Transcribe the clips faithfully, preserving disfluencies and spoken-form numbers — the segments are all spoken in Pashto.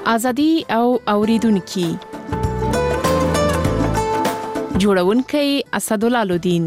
ازادي او اوریدونکو جوړونکي اسدالله الدین.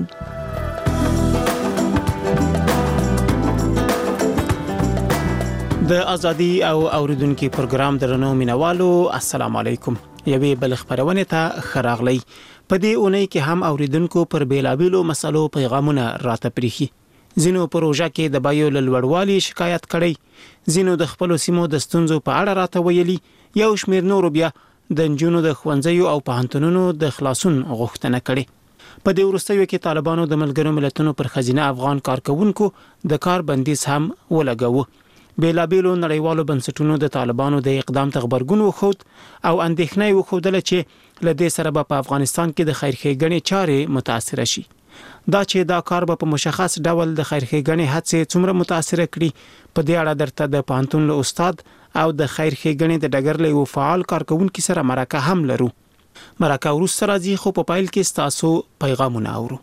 د ازادي او اوریدونکو پروګرام درنو مینوالو السلام علیکم. یوې بل خبرونه ته خراغلی. په دې اونۍ کې هم اوریدونکو پر بیلابیلو مسلو پیغامونه راته پریخي. زینو پروژه کې د بایو لوړوالي شکایت کړي، زینو د خپل سیمو د ستونزو په اړه راته ویلي، یو شمېر نور بیا د جنونو د خوندزیو او پوهنتونونو د خلاصون غوښتنه کړي. په دې وروستیو کې طالبانو د ملګرو ملتونو پر خزینه افغان کارکونکو د کار بندیز هم ولګاوه. بیلابیلو نړیوالو بنسټونو د طالبانو د اقدام ته غبرګون وښود او اندېښنه وښودله چې لدې سره به په افغانستان کې د خیرخېګنې چارې متاثر شي. دا چې دا کار به په مشخص ډول د خیرخېګنې هڅې څومره متاثر کړي، په دې اړه درته د پوهنتون له استاد او د خیرخېګنې د ډګر له یو فعال کارکونکو سره مرکه هم لرو. مرکه وروسته راځي، خو په پایل کې تاسو پیغامونه اورو.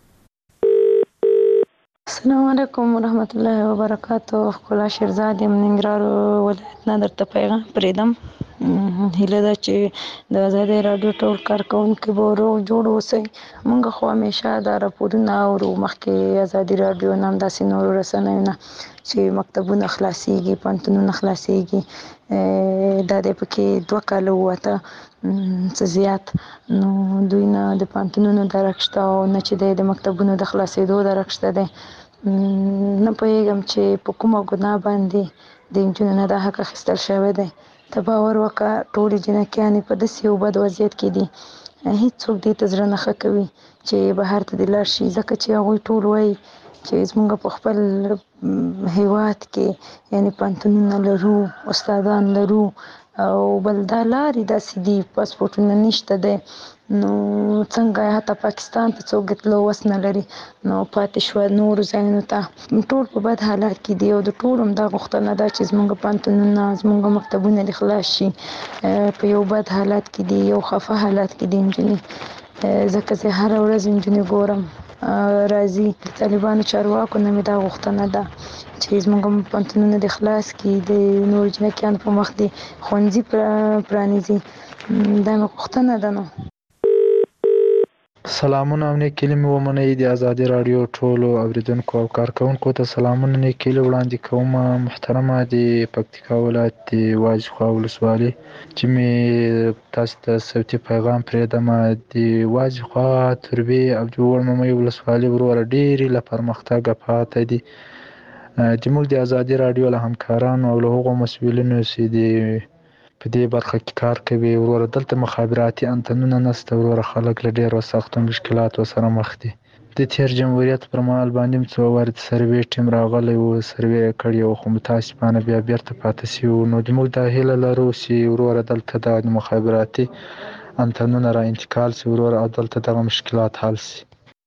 السلام علیکم ورحمت الله وبرکاتہ. خلا شیرزاد یم، ننګرهار ولایت نه درته پیغام پریدم. هیله ده چې د آزادۍ راډیو ټول کارکونکي به روغ جوړ اوسئ. موږ خو همیشه دا راپورونه اورو، مخکې آزادۍ راډیو نه همداسې نورو رسنیو نه چې مکتبونه خلاصېږي، پوهنتونونه خلاصېږي. دا دی پکې دوه کاله ووته څه زیات، نو دوی نه د پوهنتونونو درک شته او نه چې دی د مکتبونو د خلاصېدو درک شته دی. نه پوهېږم چې په کومه ګناه باندې د نجونو نه دا حق اخیستل شوی دی. ته باور وکړه ټولې جنکیانې په داسې یو بد وضعیت کې دي، هېڅوک دې ته زړه نه ښه کوي چې بهر ته دې لاړ شي، ځکه چې هغوی ټول وایي چې زموږ په خپل هیواد کې یعنې پوهنتونونه لرو، استادان لرو او بل دا لارې داسې دي، پاسپورټونه نشته دی، نو څنګه حتی پاکستان ته څوک د تلو وس نه لري، نو پاتې شوه نورو ځایونو ته. ټول په بد حالات کې دي او د ټولو همدا غوښتنه ده چې زموږ پوهنتونونه، زموږ مکتبونه دې خلاص شي. په یو بد حالات کې دي، یو خفه حالات کې دي نجونې، ځکه زه هره ورځ نجونې ګورم راځي. د طالبانو چارواکو نه مې دا غوښتنه ده چې زموږ پوهنتونونه دې خلاص کړي، د نورو جنکیانو په مخ دې ښوونځي پرانیزي. دا مې غوښتنه ده. نو سلامونه او نیک هیلې مې ومنئ. د ازادۍ راډیو ټولو اوریدونکو او کارکونکو ته سلامونه، نیک هیلې وړاندې کوم. محترمه د پکتیکا ولایت د واجخوا ولسوالۍ چې مې تاسو ته صوتي پیغام پرېږدم، د واجخوا تربې او د وړممۍ ولسوالۍ وروره ډېرې له پرمختګه پاتې دي. زموږ د ازادۍ راډیو له همکارانو او له هغو مسؤلینو چې د په دې برخه کې کار کوي وروره، دلته مخابراتي انتنونه نشته وروره، خلک له ډېرو سختو مشکلاتو سره مخ دي. د تېر جمهوریت پر مهال باندې هم څو وارې د سروې ټیم راغلی و، سروې یې کړې وه، خو متاسفانه بیا بېرته پاتې شوي وو. نو موږ دا هیله لرو چې وروره دلته د مخابراتي انتنونه را انتقال شي وروره او دلته دغه مشکلات حل شي.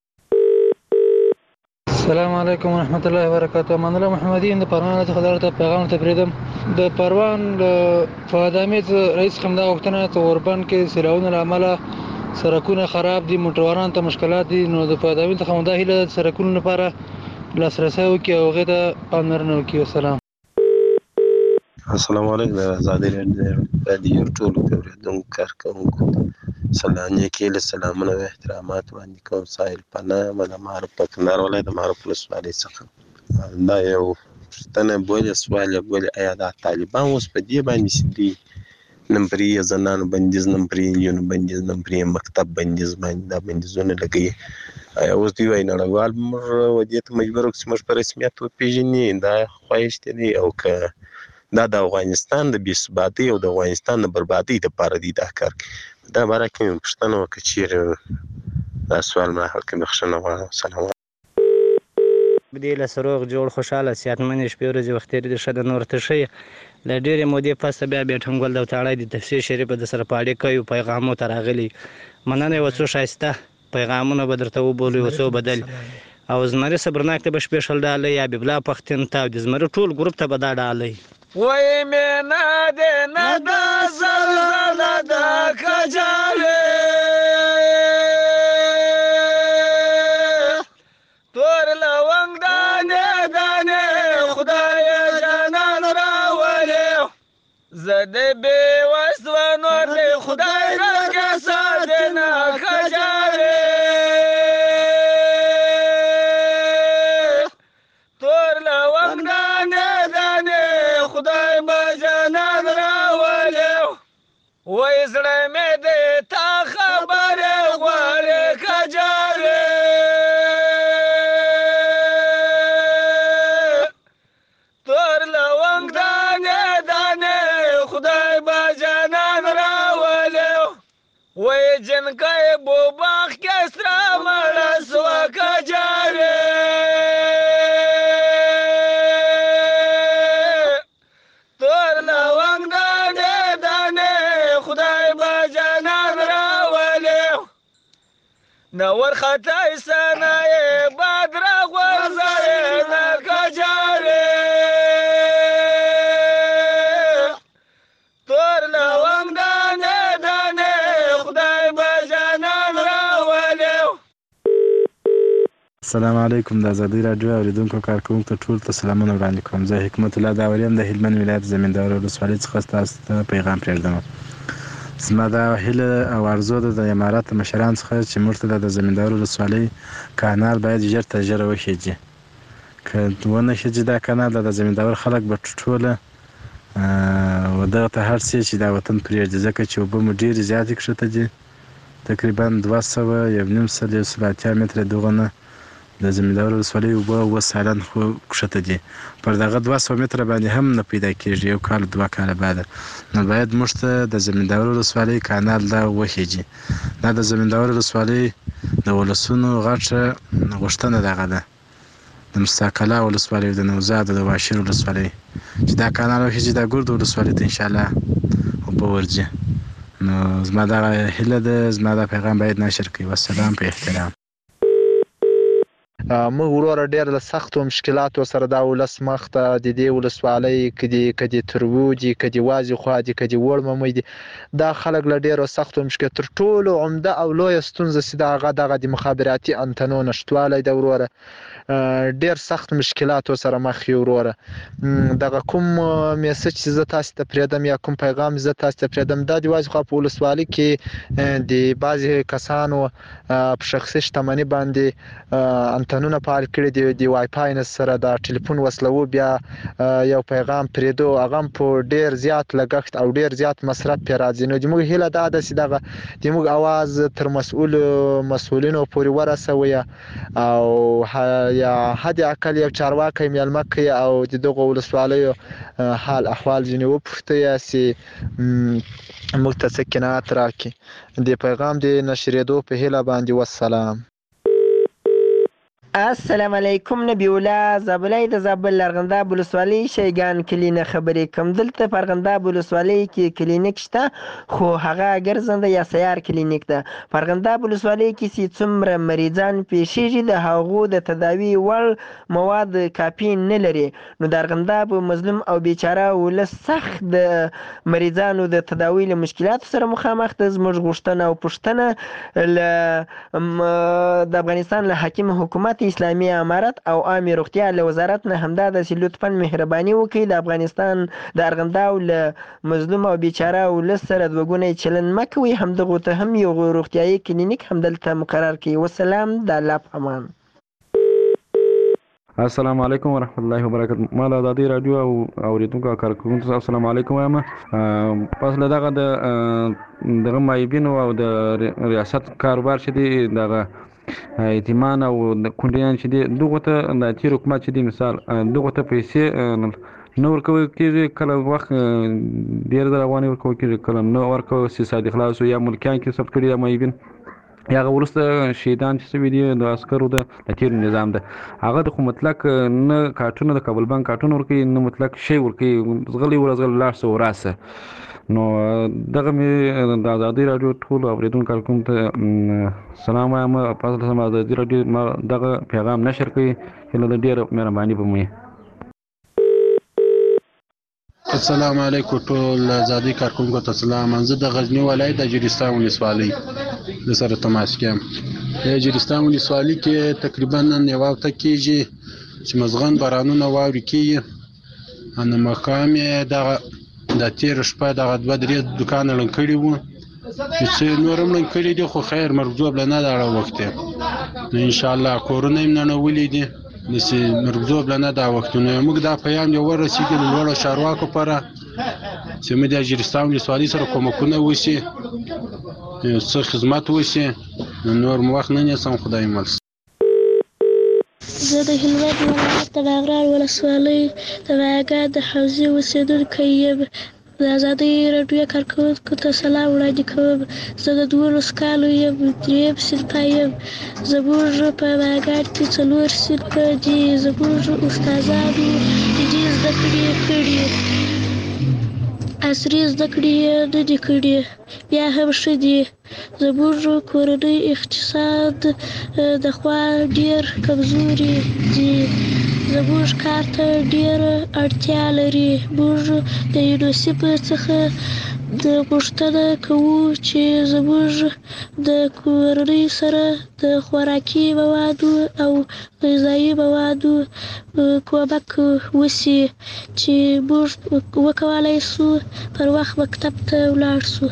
السلام علیکم ورحمت الله وبرکاتہ. امان الله محمدي د پروان څخه درته پیغام ته پرېږدم. د پروان فؤاد حمید رئیس څخه دا غوښتنه ده چې اوربند کې سیلابونو له امله سړکونه خراب دي، موټروانانو ته مشکلات دي، نو د فؤاد حمید څخه دا هیله ده چې سړکونو لپاره لاسرسی وکړي او هغې ته پاملرنه وکړي. والسلام. السلام علیکم. آزادۍ راډیو ټولو اوریدونکو کارکونکو سلام، نیک هیلې، سلامونه او احترامات وړاندې کوم. ساحل پناه یم د معروف په کندهار ولایت د معروف ولسوالۍ څخه. دا یو پوښتنه بولې سوال یې بولې، آیا دا طالبان اوس په دې باندې چې دوی نن پرې یې زنانو بندیز، نن پرې یې نجونو بندیز، نن پرې یې مکتب بندیز باندې دا بندیزونه لګوي، آیا اوس دوی وایي نړیوال موږ دې ته مجبور کړو چې موږ په رسمیت وپېژني؟ دا خواهش دی او که دا د افغانستان د بې ثباتۍ او د افغانستان د بربادۍ دپاره دی دا کار کوي؟ دا باره کې مې پوښتنه وکړه، چېرې دا سوال ما حل کې بخښنه غواړم. سلام. دې له سروغ جوړ خوشحاله صحتمندې شپې ورځې وخت تېرېدې ښه ده. نور ته ښه یې له ډېرې مودې پسه بیا بیا ټنګول د وتاړی د تفسیر شریفه د سره په اړیکو پیغامو ته راغلي. مننه یو څو ښایسته پیغامونه به درته وبولو، یو څو بدل او زمري صبرناک ته به سپېشل ډالۍ، یا بیبلا پښتون ته او د زمري ټول ګروپ ته به دا ډالۍ. وای مینا دې نه دا زلزله ده کجاوې تور لونګ دانې دانې خدای جانان راولې زه دې بې وسو خدای راکه ساتي نه کجاري تور لونګ دانې دانې خدای به جنت راولي وای زړه مې دې تا خبرې غواړي کجاري تور لونګ دانې دانې خدای به جنت راولي وای جنکۍ بوباخ کې سره مړه سوه کجاري تور لونګ دانې دانې خدای به جنت راولي نور خطای سنایې باد راغورځوي نه کجاري تور لونګ دانې دانې خدای به جنت راولي. السلام علیکم. د ازادي راډیو اوریدونکو کارکوونکو ته ټول ته سلامونه وړاندې کوم. زه حکمت الله داوري یم د هلمند ولایت زمینداور ولسوالۍ څخه ستاسو ته پیغام پرېږدم. زما دا هیله او ارزو ده د امارات مشران څخه چې موږ ته د زمینداور ولسوالۍ کانال باید ژر تر ژره وخیږي. که ونه خیږي دا کانال د زمینداور خلک به ټوله و دغه ته هر څه چې دا وطن پرېږدي ځکه چې اوبه مو ډېرې زیاتې کښته دي. تقریبا دوه سوه یو نیم سل یو سل اتیا متره دغه نه د زمینداور ولسوالۍ اوبه اوه سالن خو کښته دي. پر دغه دوه سوه متره باندې هم نه پیدا کېږي یو کال دوه کاله بعده. نو باید موږ ته د زمینداور ولسوالۍ کانال دا وخیږي. دا د زمینداور ولسوالۍ د ولسونو غټه غوښتنه دغه ده د مستقله ولسوالۍ د نوزاد د واشیر ولسوالۍ چې دا کانال وخیږي دا ګرد ولسوالۍ ته انشاءالله اوبه ورځي. نو زما دغه هیله ده زما دا پیغام باید نشر کړي. والسلام په احترام. موږ وروره ډېر له سختو مشکلاتو سره دا ولس مخ ته د دې ولسوالۍ که دي که دي تربو دي که دي وازې خوا دي که دي وړ ممی دي دا خلک له ډېرو سختو مشکلاتو تر ټولو عمده او لویه ستونزه چې د هغه دغه د مخابراتي انتنو نشتوالی ده وروره. ډېر سخت مشکلاتو سره مخ یو وروره. دغه کوم میسج چې زه تاسو ته پرېږدم یا کوم پیغام زه تاسو ته پرېږدم دا د وازې خوا په ولسوالۍ کې د بعضې کسانو په شخصي شتمني باندې انتنونه فعال کړي دي د وای فای نه سره د ټلیفون وصلوو بیا یو پیغام پرېږدو هغه هم په ډېر زیات لګښت او ډېر زیات مصرف پرې راځي. نو زموږ هیله دا ده چې دغه زموږ اواز تر مسؤلو مسؤلینو پورې ورسوي او یا حد اقل یو چارواکی میلمه کړي او د دغو ولسوالیو حال احوال ځینې وپوښتي چې موږ ته څه قناعت راکړي. د پیغام د نشرېدو په هیله باندې والسلام. السلام علیکم. نبی الله زابلای د زابل ارغنداب ولسوالۍ شیګان کلینه خبرې کوم. دلته په ارغنداب ولسوالۍ کې کلینیک شته خو هغه ګرځنده یا سیار کلینیک ده. په ارغنداب ولسوالۍ کې چې څومره مریضان پیښیږي د هغو د تداوي وړ مواد کافي نه لري. نو د ارغنداب مظلوم او بیچاره ولس سخت د مریضانو د تداوي له مشکلاتو سره مخامخ ده. زموږ غوښتنه او پوښتنه د افغانستان له حاکم حکومت اسلامي امارت او عامه روغتیا له وزارت نه همدا د لطفاً مهرباني وکړي د افغانستان د ارغنداب له مظلوم او بیچاره ولس سره دوګونی چلند مه کوئ. همدغو ته هم یو روغتیایي کلینیک همدلته مقرر کړي. والسلام. د الله په امان. السلام علیکم ورحمت الله وبرکاته. ما د ازادي راډیو او اوریدونکو کارکوونکو ته السلام علیکم وایم. پس له دغه د دغه مایبینو او د ریاست کاروبار چې دی دغه ایتمان او کونډیان چې دي دغه ته د تیر حکومت چې دی مثال دغه ته پیسې نه ورکول کېږي. کله وخت ډېر د افغانۍ ورکول کېږي کله نه ورکول چې صادق خلاص یا ملکیان کې ثبت کړي یا مایبین یا هغه وروسته شهیدان چې شوي دي د عسکرو د تیر نظام ده هغه د خو مطلق نه کارټونه د کابل بانک کارټونه ورکوي نه مطلق شی ورکوي زغلی ورزغل لاړ څه وراسه. نو دغه مې د ازادي راډیو ټول اوریدونکو کارکوونکو ته سلام وایم. پس له ازادي راډیو دغه پیغام نشر کړي هیله ده ډېره مهرباني به مو. السلام علیکم ټول ازادي کارکوونکو ته سلام. زه د غزنی ولایت د جریستان ولسوالۍ د سره تماس کیم. د جریستان ولسوالۍ کې تقریبا نن یو وخت کېږي چې مزغن بارانونه واوري کېږي. ان مقام دغه د تیر شپه دغه دوه درې دکان لړن کړي وو چې څه نور هم لږ کړي دي خو خیر مرګ جوړ نه دا وخت نو ان شاء الله کورونه یې نه ولې دي نسی مرګ جوړ نه دا وخت نو موږ دا پیغام یو ورسېږي لوړو شارواکو پره چې موږ د اجرستان ولسوالۍ سره کومکونه وشي څه خدمت وشي نور مو وخت نه نیسم خدای مل زه د هلمند ولایت د باغران ولسوالۍ د مایاګان د حوزې اوسېدونکی یم. د ازادۍ راډیو کارکوونکو ته سلام وړاندې کوم. زه د دولس کالو یم، درېیم صنفه یم. زموږ په مایاګان کې څلور صنفه دي. زموږ استادانو دیني زده کړې کړي، عصري زده کړې یې نه دي کړي، بیا هم ښه دي. زموږ کورنۍ اقتصاد د خوا ډېر کمزوري دي. زموږ کار ته ډېره اړتیا لري. موږ د یونیسف څخه د غوښتنه کوو چې زموږ د کورنۍ سره د خوراکي موادو او غذایي موادو کومک وشي چې موږ وکولای شو پر وخت مکتب ته ولاړ شو.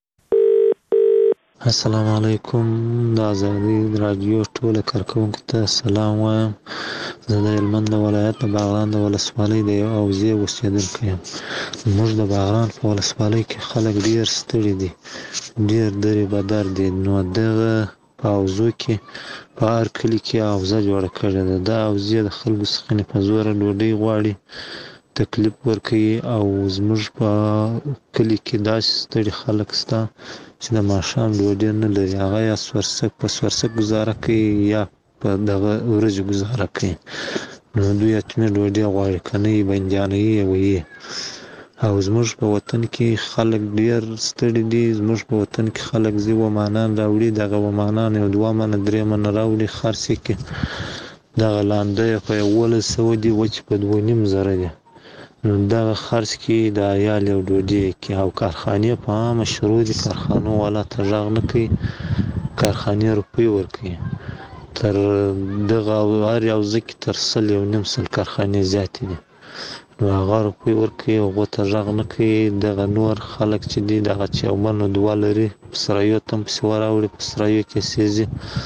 السلام علیکم. د ازادۍ راډیو ټولو کارکوونکو ته سلام وایم. زه د هلمند ولایت د باغران د ولسوالۍ د یو حوزې اوسېدونکی یم. زموږ د باغران په ولسوالۍ کې خلک ډېر ستړي دي، ډېر درې بدر دي. نو دغه په حوزو کې په هر کلي کې حوزه جوړه کړې ده. دا حوزې د خلکو څخه په زوره ډوډۍ غواړي، تکلیف ورکوي. او زموږ په کلي کې داسې ستړي خلک شته چې د ماښام ډوډۍ نه لري. هغه یا سورسک په سورسک ګزاره کوي یا په دغه ورځې ګزاره کوي. نو دوی حتمي ډوډۍ غواړي، که نه یې بندیانه یې ویي. او زموږ په وطن کې خلک ډېر ستړي دي. زموږ په وطن کې خلک ځي ومانان راوړي، دغه ومانان یو دوه منه درې منه راوړي خرڅ یې کړي. دغه لانده یې په یولس سوه دي، وچې په دوه نیم زره دي. نو دغه خرڅ کې د عیال یو ډوډۍ کې. او کارخانې په عامه شروع دي، کارخانو والا ته غږ نه کوي، کارخانې روپۍ ورکوي. تر دغه هر یوځه کې تر سل یو نیم سل کارخانې زیاتې دي. نو هغه روپۍ ورکوي، هغو ته غږ نه کوي. دغه نور خلک چې دي دغه چې یو من دوه لري، په سرایو ته هم پسې وراوړي، په سرایو کې سېځي.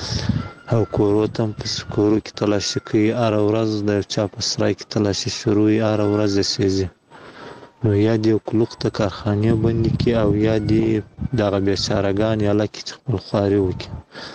او کورو ته هم پسې کورو کې تلاشي کوي. هره ورځ د یو چا په سرای کې تلاشي شروع وي، هره ورځ یې سېځي. نو یا دې یو کلوخ ته کارخانې بندې کړي او یا دې دغه بېچارهګان یاله کې چې خپل خواري وکړي.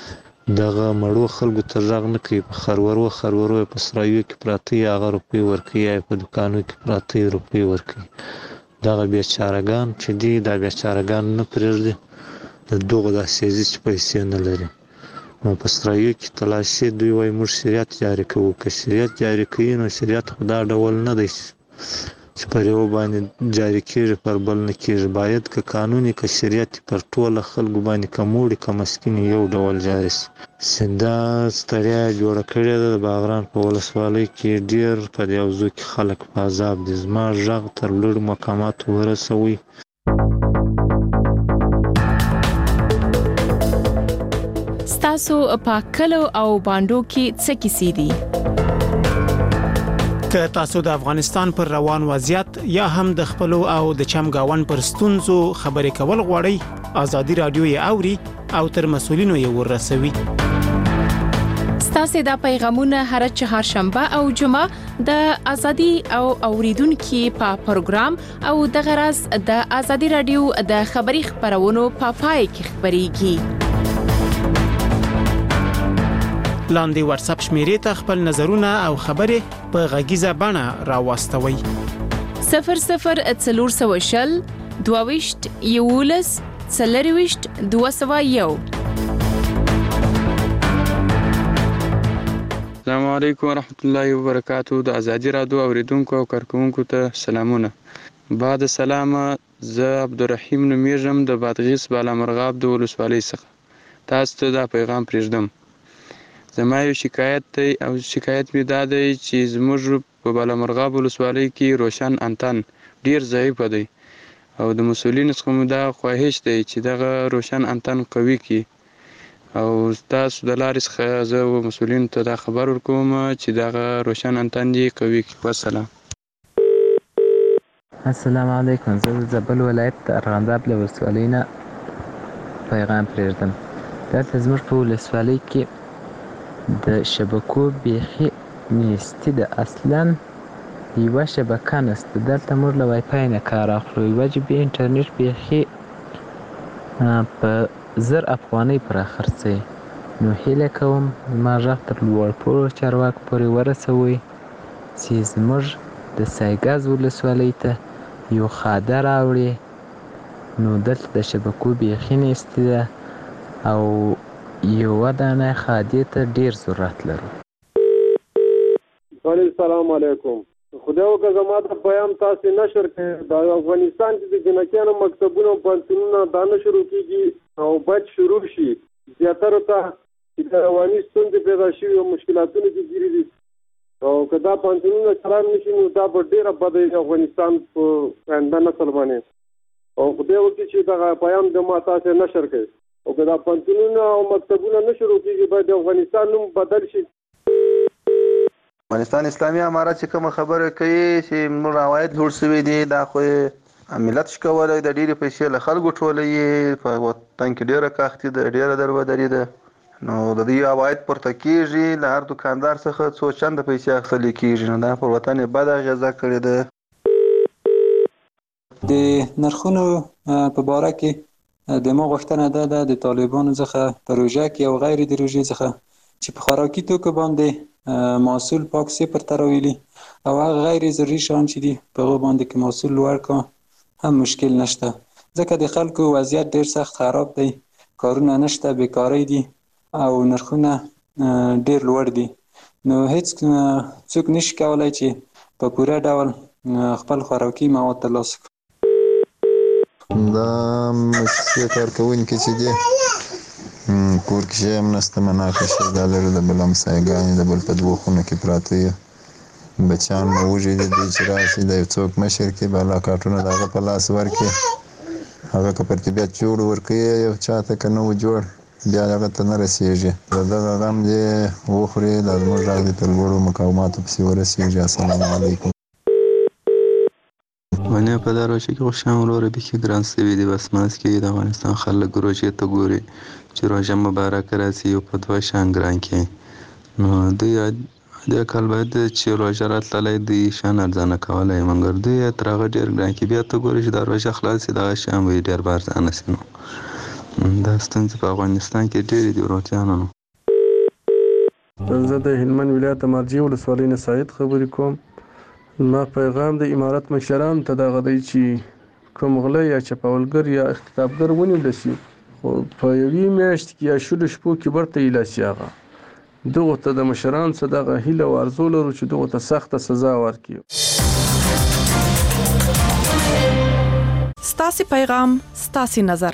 دغه مړو خلکو ته غږ نه کوي. په خرورو خرورو یې په سرایو کې پراته یې هغه روپۍ ورکوي، یا په دوکانو کې پراته یې روپۍ ورکوي. دغه بېچارهګان چې دي دا بېچارهګان نه پرېږدي د دغو دا سېځي چې پیسې نه لري. نو په سرایو کې تلاشي دوی وایي موږ شریعت جاري کوو. که شریعت جاري کوي نو شریعت خو دا ډول نه دی چې پر یو باندې جاري کېږي پر بل نه کېږي. باید که قانون که شریعت پر ټوله خلکو باندې که موړي که مسکین یو ډول جاري شي. دا ستړیا جوړه کړې ده. د باغران په ولسوالۍ کې ډېر په دې حوزو کې خلک په عذاب دي. زما غږ تر لوړو مقاماتو ورسوئ. ستاسو په کلو او باندو کې څه کیسې دي؟ که تاسو د افغانستان پر روان وضعیت یا هم د خپل او د چمګاون پر ستونزو خبرې کول غواړئ، ازادي رادیو یې اوري او تر مسولینو یې ورسوي. ستاسو دا پیغامونه هر چهارشنبه او جمعه د ازادي او اوریدونکو په پروګرام او د غرض د ازادي رادیو د خبري خبرونو په پای کې خبريږي. لاندې واتس اپ شمیرې ته خپل نظرونه او خبرې په غږیزه بڼه راوستوي. صفر صفر څلور سوه شل دوه ویشت یولس څلور ویشت دوه سوه یو. السلام علیکم ورحمت الله وبرکاتہ. د ازادي رادیو اوریدونکو او کارکونکو ته سلامونه. بعد سلامه، زه عبدالرحیم نومیږم د بادغیس بالامرغاب د ولسوالۍ څخه. تاسو ته دا پیغام پرېږدم. زما یو شکایت دی او شکایت مې دا دی چې زموږ په بالامرغاب ولسوالۍ کې روشن انتن ډیر ضعیف دی او د مسؤلینو څخه مو دا خواهش دی چې دغه روشن انتن قوي کړي. او تاسو د لارې څخه زه مسؤلینو ته دا خبر ورکوم چې دغه روشن انتن دې قوي کړي. والسلام. السلام علیکم. زه د زابل ولایت ارغنداب له ولسوالۍ نه پیغام پرېږدم. دلته زموږ په ولسوالۍ کې د شبکو بیخي نیستي ده، اصلا یوه شبکه نشته. دلته موږ له وای فای نه کار اخلو. یوه جی بي انټرنیټ بیخي په زر افغانۍ پرې خرڅوي. نو هیله کوم زما غږ تر لوړپوړو چارواکو پورې ورسوئ چې زموږ د سایګاز ولسوالۍ ته یو خاده راوړي. نو دلته د شبکو بیخي نیستي ده او یوه دانه خادې ته ډېر ضرورت لرو. السلام علیکم. خدای وکړه زما د پیام تاسې نشر کړئ. د افغانستان کې د جنکیانو مکتبونه او پوهنتونونه دا نه شروع کېږي او باید شروع شي. زیاترو ته چې د رواني ستونزې پیدا شوي او مشکلاتونه کې ګیري دي او که دا پوهنتونونه چلان نه شي نو دا به ډېره بده وي د افغانستان په آینده نسل باندې. او خدای وکړي چې دغه پیام د ما تاسې نشر کړئ او که دا پوهنتونونه او مکتبونه نه شروع کېږي باید د افغانستان نوم بدل شي. افغانستان اسلامي امارت چې کومه خبره کوي چې موږ عواید لوړ شوي دي، دا خو ملت شي کولی د ډېرې پیسې له خلکو ټولوي. په وطن کې ډېره کاختي ده، ډېره دربدري ده. نو د دې عواید پورته کېږي، له هر دوکاندار څخه څو چنده پیسې اخیستل کېږي. نو دا پر وطن یې بده اغېزه کړې ده. د نرخونو په باره کې د ما غوښتنه دا ده د طالبانو څخه په روژه کې او غیر د روژې څخه چې په خوراکي توکو باندې محصول پاک صفر ته راولي او هغه غیر ضروري شیان چې دي په هغو باندې که محصول لوړ کړه هم مشکل نشته، ځکه د خلکو وضعیت ډېر سخت خراب دی، کارونه نشته، بیکارۍ دي او نرخونه ډېر لوړ دي. نو هیڅ څوک نشي کولی چې په پوره ډول خپل خوراکي مواد ترلاسه کړي. دا مؤسسې کارکوونکي چې دي کور کې شی هم نشته، مناقشې دا لري، د بل همسایګانې د بل په دوو خونو کې پراته وي، بچیان مو وږي دي، دوی چې راشي د یو څوک مشر کې بالا کارټونه د هغه په لاس ورکړي، هغه که پر طبیعت جوړ ورکوي یو چا ته که نه و جوړ بیا هغه ته نه رسېږي. د دغه غم دې وخوري، دا زموږ غږ دې تر لوړو مقاماتو پسې ورسېږي. السلام علیکم. ونې په دا روژه کې خوشحال وروره بیخي ګران شوي دي. بس منځ کې د افغانستان خلک روژې ته ګوري چې روژه مبارکه راشي او په دوه شان ګران کړي. نو دوی دې کال باید چې روژه راتللی دوی شیان ارزانه کولی، مګر دوی تر هغه ډېر ګران کړي. بیا ته ګورې چې دا روژه خلاص شي دغه شیان به یې ډېر به ارزانه شي. نو دا ستونزې په افغانستان کې ډېرې دي وروتیانو. نو زه د هلمند ولایت مرجې ولسوالۍ نه سعید خبرې کوم. ما پیغام د امارت مشرانو ته دغه دی چې کوم غله یا چپاولګر یا اختطافګر ونیول شي خو په یوې میاشت کې یا شلو شپو کې برته ایله شي، هغه دغو ته د مشرانو څخه دغه هیله او ارزو لرو چې دغو ته سخته سزا ورکړي. ستاسې پیغام ستاسې نظر.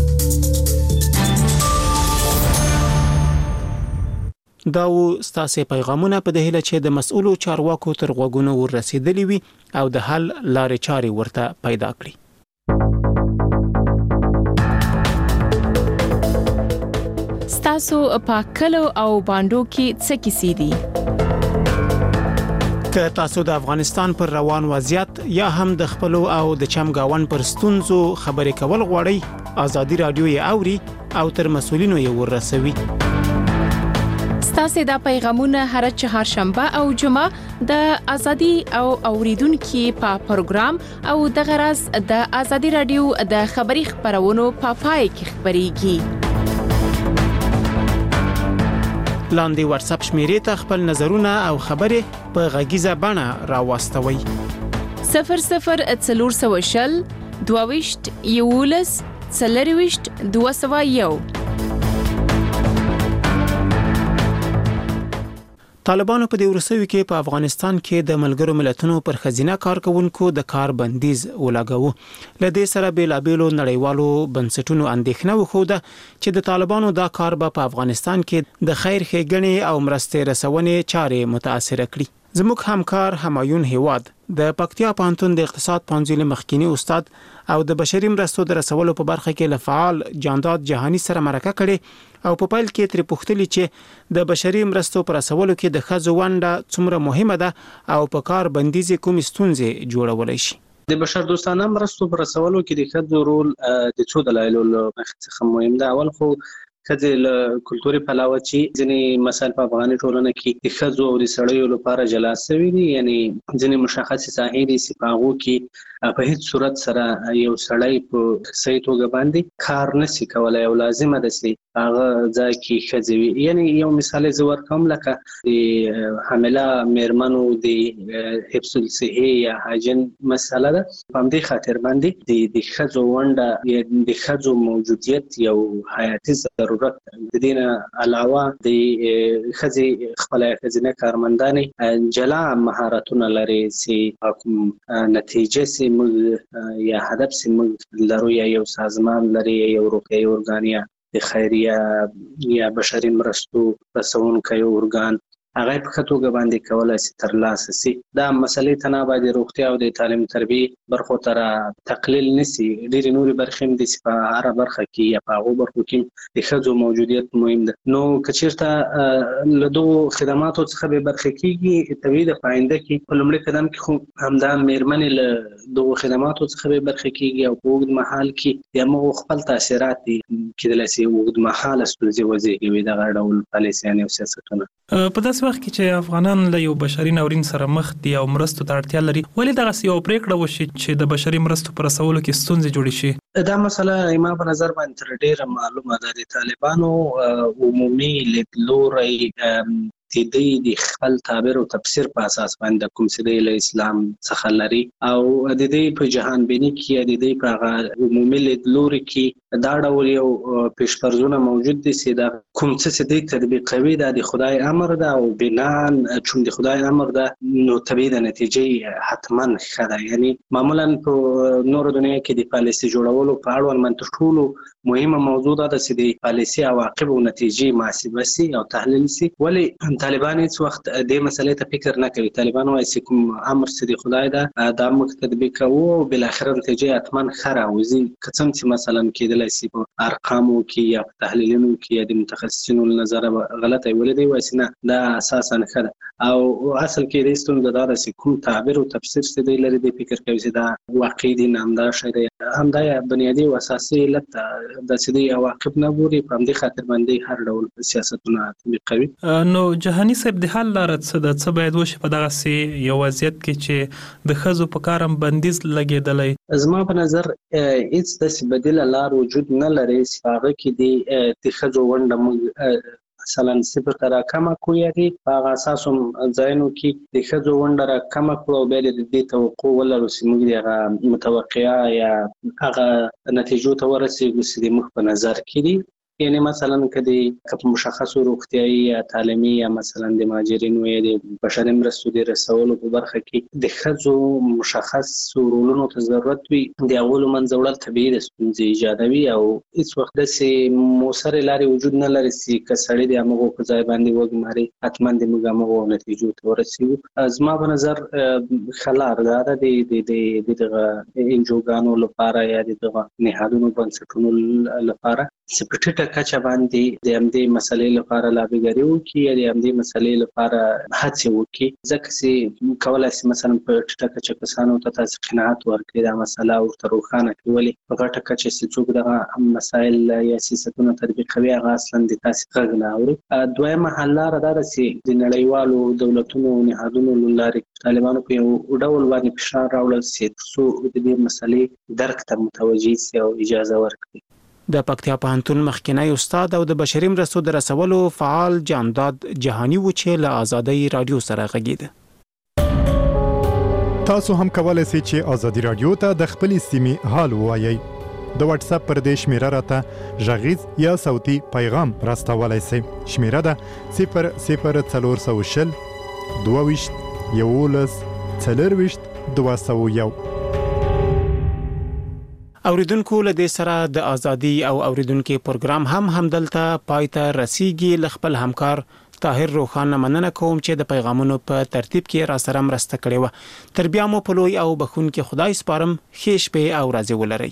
دا و ستاسې پیغامونه په د هیله چې د مسؤلو چارواکو تر غوږونو ورسېدلي وي او د حل لارې چارې ورته پیدا کړي. ستاسو په کلو او باندو کې څه کیسې دي؟ که تاسو د افغانستان پر روان وضعیت یا هم د خپلو او د چمګاون پر ستونزو خبرې کول غواړئ، ازادي رادیو یې اوري او تر مسؤلینو یې ورسوي. ستاسو د پیغامونه هر چهارشنبه او جمعه د ازادي او اوریدونکو په پروګرام او د غرض د ازادي رادیو د خبري خبرونو په پای کې خبريږي. لاندې واتس اپ شمیرې ته خپل نظرونه او خبرې په غږیزه بڼه راوستوي. صفر صفر څلور سوه شل دوه ویشت یولس څلور ویشت دوه سوه یو. طالبانو په دې ورسوي کې په افغانستان کې د ملګرو ملتونو پر خزینه کارکونکو د کار بندیز ولاګو. لدې سره بیلابېلو نړیوالو بنسټونو اندېښنه وښوده چې د طالبانو دا کار به په افغانستان کې د خیر ښېګڼې او مرستې رسونې چارې متاثر کړي. زموږ همکار همایون هیواد د پکتیا پوهنتون د اقتصاد پوهنځي مخکینی استاد او د بشري مرستو د رسولو په برخه کې له فعال جانداد جهانی سره مرکه کړي او په پیل کې تر پوښتلې چې د بشري مرستو پر رسولو کې د ښځو ونډه څومره مهمه ده او په کار بندیز کوم ستونزې جوړولای شي. د بشر دوستانه مرستو پر رسولو کې د ښځو رول د څو دلایلو له مخې څخه مهم دی. اول خو ښځې له کلتوري پلوه چې ځینې مسایل په افغاني ټولنه کې د ښځو او د سړیو لپاره جلا شوي دي، یعنی ځینې مشخصې ساحې دي چې په هغو کې په هیڅ صورت سره یو سړی په صحیح توګه باندې کار نشي کولی او لازمه ده چې هغه ځای کې ښځې وي. یعنی یو مثال یې زه ورکوم، لکه د حامله مېرمنو د حفظ الصحې یا هایجین مسله ده. په همدې خاطر باندې د ښځو ونډه یا د ښځو موجودیت یو حیاتي ضرورت د دې نه علاوه د ښځې خپله ښځینه کارمندانې جلا مهارتونه لري چې کوم نتیجه چې موږ یا هدف چې موږ لرو، یا یو سازمان لري، یا یو روغتیایي ارګان یا د خیریه یا بشري مرستو رسونکی ارګان، هغه په ښه توګه باندې کولی شي ترلاسه شي. دا مسلې تنها د روغتیا او د تعلیم تربیې برخو ته را تقلیل نشي، ډېرې نورې برخې هم دي چې په هره برخه کې یا په هغو برخو کې د ښځو موجودیت مهم ده. نو که چېرته له دغو خدماتو څخه بې برخې کېږي، طبیعي ده په آینده کې په لومړي قدم کې خو همدا مېرمنې له دغو خدماتو څخه بې برخې کېږي او په اوږد مهال کې د همغو خپل تاثیرات دي کېدلی شي اوږد مهاله ستونزې وزېږوي دغه ډول پالیسیانې او سیاستونه. په داسې وخت کې چې افغانان له یو بشري ناورین سره مخ دي او مرستو ته اړتیا لري، ولې دغسې یوه پرېکړه وشي چې د بشري مرستو په رسولو کې ستونزې جوړې شي؟ دا مسله زما په نظر باندې تر ډېره معلومه ده. د طالبانو عمومي لیدلوری د دوی د خپل تعبیر او تفسیر په اساس باندې کوم چې دی له اسلام څخه لري او د دوی په جهان بیني کې د دوی په هغه عمومي لیدلوري کې دا ډول یو پیشفرضونه موجود دي چې دا کوم څه چې دوی تطبیقوي دا د خدای امر ده او بنان چون د خدای امر ده نو طبیعي د نتیجې حتما ښه ده. یعنی معمولا په نورو دنیا کې د پالیسي جوړولو په اړوند من تر ټولو مهمه موضوع ده چې د پالیسي عواقب او نتیجې محاسبه شي او تحلیل شي. ولې طالبان هیڅ وخت دې مسلې ته فکر نه کوي. طالبان وایي چې کوم امر چې د خدای ده دا موږ تطبیق کوو او بالاخره نتیجه حتما ښه راوځي. که څه چې مثلا کېدلی شي په ارقامو کې یا په تحلیلونو کې یا د متخصصینو له نظره غلطه ویلې دی، وایي چې نه دا اساسا ښه ده او اصل کې د ستونزه دا ده چې کوم تعبیر او تفسیر چې دی لري دی فکر کوي چې دا واقعي دي، نه همدا شی دی، همدا بنیادي او اساسي علت دا چې دی عواقب نه ګوري. په همدې خاطر باندې هر ډول سیاستونه تطبیقوي. نو جهاني صاحب د حل لاره څه ده؟ څه باید وشي په دغسې یو وضعیت کې چې د ښځو په کار هم بندیز لګېدلی؟ زما په نظر هیڅ داسې بدیله لار وجود نه لري چې په هغه کې د ښځو ونډه موږ مثلا صفر ته راکمه کړو، یا په هغه اساس هم ځایونو کې د ښځو ونډه راکمه کړو او بیا د دې توقع ولرو چې موږ د هغه متوقعه یا هغه نتیجو ته ورسېږو چې د موږ په نظر کې دي. یعنی مثلا که د مشخصو روغتیایي یا تعلیمي یا مثلا د مهاجرینو یا د بشري مرستو د رسولو په برخه کې د ښځو مشخص رولونو ته ضرورت وي، د هغو له منځه وړل طبیعي د ستونزې ایجادوي او هېڅ وخت داسې مؤثرې لارې وجود نه لري چې که سړی د همغو په ځای باندې وګماري حتما د موږ همغو نتیجو ته ورسېږو. زما په نظر ښه لار دا ده د دغه انجوګانو لپاره یا د دغه نهادونو بنسټونو لپاره چې په ټیټه کچه باندې د همدې مسلې لپاره لابیګري وکړي یا د همدې مسلې لپاره هڅې وکړي، ځکه چې کولی شي مثلا په ټیټه کچه کسانو ته تاسې قناعت ورکړي، دا مسله ورته روښانه کړي. ولې په غټه کچه چې څوک دغه مسایل یا سیاستونه تطبیقوي هغه اصلا د تاسې غږ نه اوري. دویمه حل لاره دا ده چې د نړیوالو دولتونو او نهادونو له لارې طالبانو په یو ډول باندې فشار راوړل شي تر څو د دې مسلې درک ته متوجه شي او اجازه ورکړي. د پکتیا پوهنتون مخکینی استاد او د بشري مرستو د رسولو فعال جانداد جهاني و چې له آزادۍ رادیو سره غږیده. تاسو هم کولای شئ چې آزادۍ رادیو ته د خپلې سیمې حال ووایئ. د واتس اپ پر دې شمیره راته غږیز یا صوتي پیغام راستولای شئ. شمیره ده صفر صفر څلور سوه شل دوه ویشت یولس څلرویشت دوه سوه یو. اوریدونکو له دې سره د ازادي او اوریدونکو پروګرام هم همدلته پای ته رسیدي. خپل همکار طاهر روخان مننه کوم چې د پیغامونو په ترتیب کې را سره مرسته کړې و. تر بیا مو په لوی او بخونکي خدای سپارم. ښه شپه او ورځې ولرئ.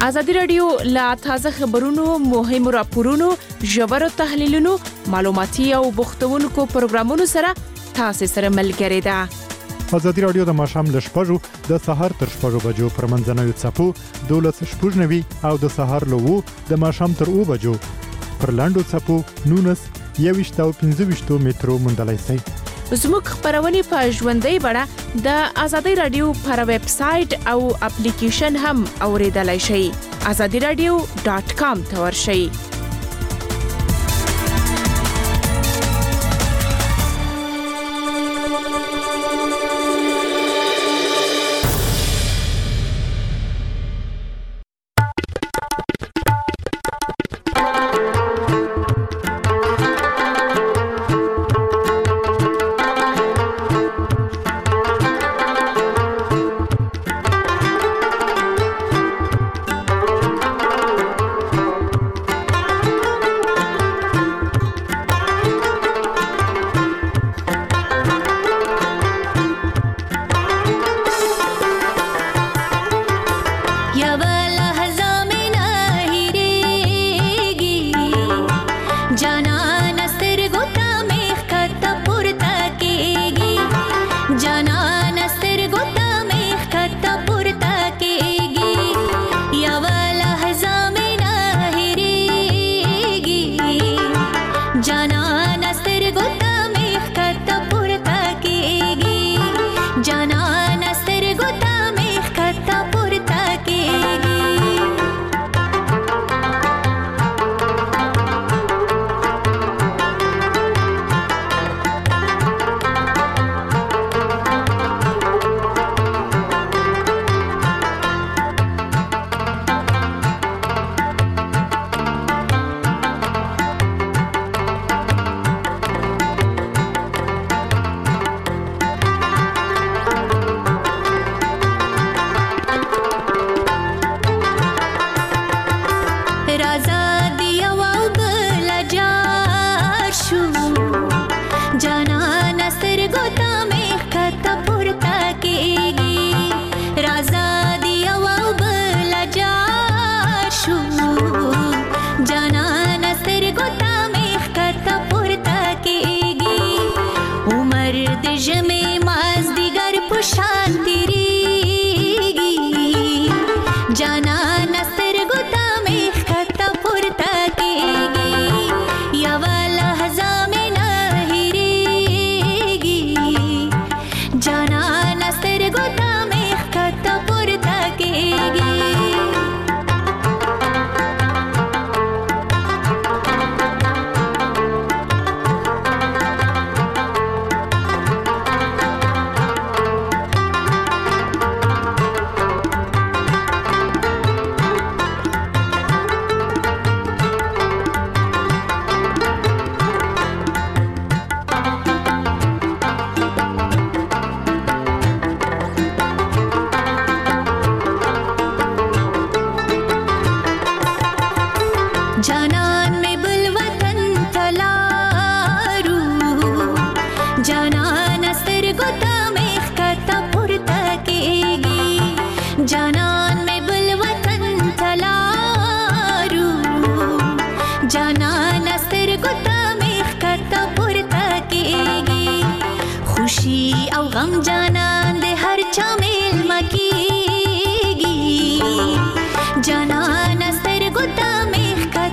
ازادي رادیو لا تازه خبرونو، مهمو راپورونو، ژورو تحلیلونو، معلوماتي او بوختونکو پروګرامونو سره تاسو سره ملګری ده. ازادي رادیو د ماښام ل شپږو د سهار تر شپږو بجو پر منځنوي څپو دولس شپږنوي او د سهار له وو د ماښام تر اوو بجو پر لاندو څپو نونس یويشت او پنځه ویشت مترو مندلای شي. زموږ خبرونه په ژوندۍ بڼه د ازادي رادیو پر ویب سټ او اپلیکیشن هم اوریدلای شئ. azadi radio dot com ته ورشئ.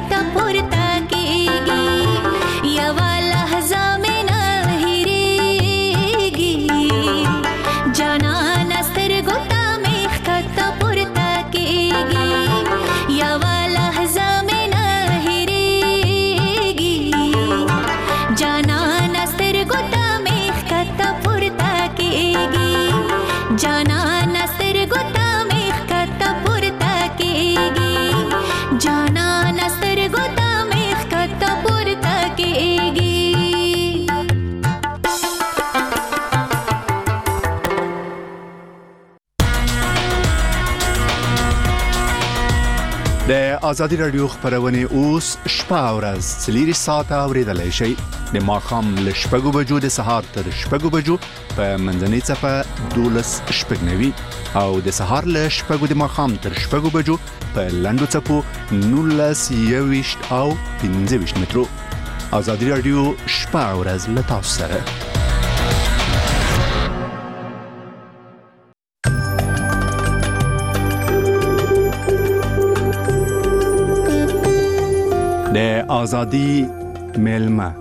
Yawala hazame na hire ازادي رادیو خبرونه اوس شپه او ورځ څلور ساعته اوریدلای شئ د ماښام له شپږو بجو د سهار تر شپږو بجو په منځنۍ صفه دولس شپږنوي او د سهار له شپږو د ماښام تر شپږو بجو په لنډو څپو نولس یويشت او پنځه ویشت مترو. ازادي رادیو شپه او ورځ له تاسو سره. د ازادي ملما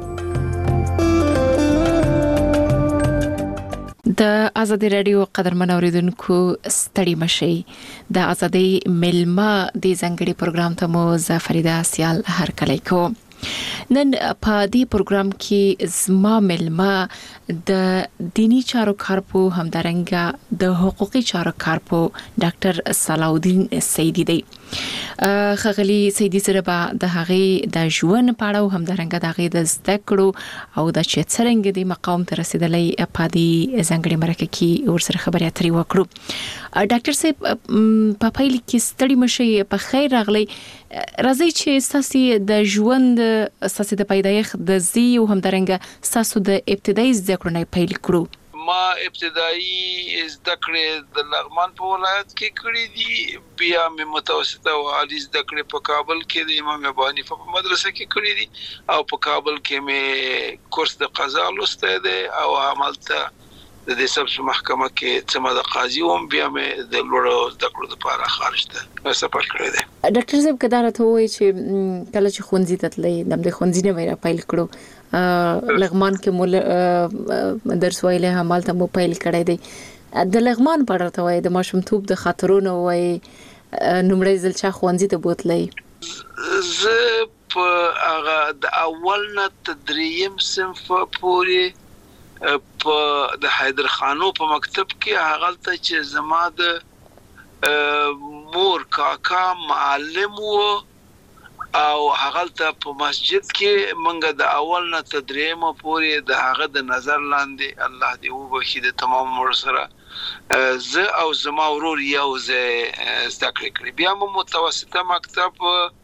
د ازادي رادیو قدرمن اوریدونکو ستړي مشي د ازادي ملما د ځنګړي پروګرام ته مو زفریده سیال هر کله کو. نن په دې پروګرام کې زما ملما د دینی چارو کارپو همدارنګه د حقوقي چارو کارپو ډاکټر صلاح الدین سیدی دی. خغلی سیدی سره به د هغې د ژوند په اړه همدارنګه د هغې د زده کړو او د چې څرنګه د مقام ته رسیدلې په دې ځنګړي مرکه کې ورسره خبرې اترې وکړو. ډاکټر صاحب په پیل کې ستړي مشي په خیر راغلی. راځي چې ساسي د ژوند ساسي د پیدایښت د زی او همدارنګه ساسو د ابتدایي زده کړو نه پیل کړو. ما ابتدایي زده کړې د لغمان په ولایت کې کړې دي، بیا مې متوسطه او عالی زده کړې په کابل کې د امام ابو حنیفه په مدرسه کې کړې دي او په کابل کې مې کورس د قضا لوسته دی او عملته د دې سب محکمه کې سم د قاضي هم بیا مې د لوړو زده کړو لپاره خارج ته سفر کړی دی. ډاکټر صاحب کدار ته وایي چې کله چې خونځي ته تلې د خونځي نه ویرا پیل کړو لغمان کې مول درس ویلې همالته مو پیل کړی دی. د لغمان په اړه ته وایي د ماشومتوب د خاطرونو وایي نومړی ځل چا خونځي ته بوتلې؟ زه په هغه د اول نه تدریم صنف پورې په د حیدر خانو په مکتب کې هغه ته چې زما د مور کاکا معلم وو او هغه ته په مسجد کې منګه د اول نه تدریم پورې د هغه د نظر لاندې الله دې وبخښي د تمام مور سره زه او زما ورور یو ځای زده کړې کړې. بیا مو متوسطه مکتب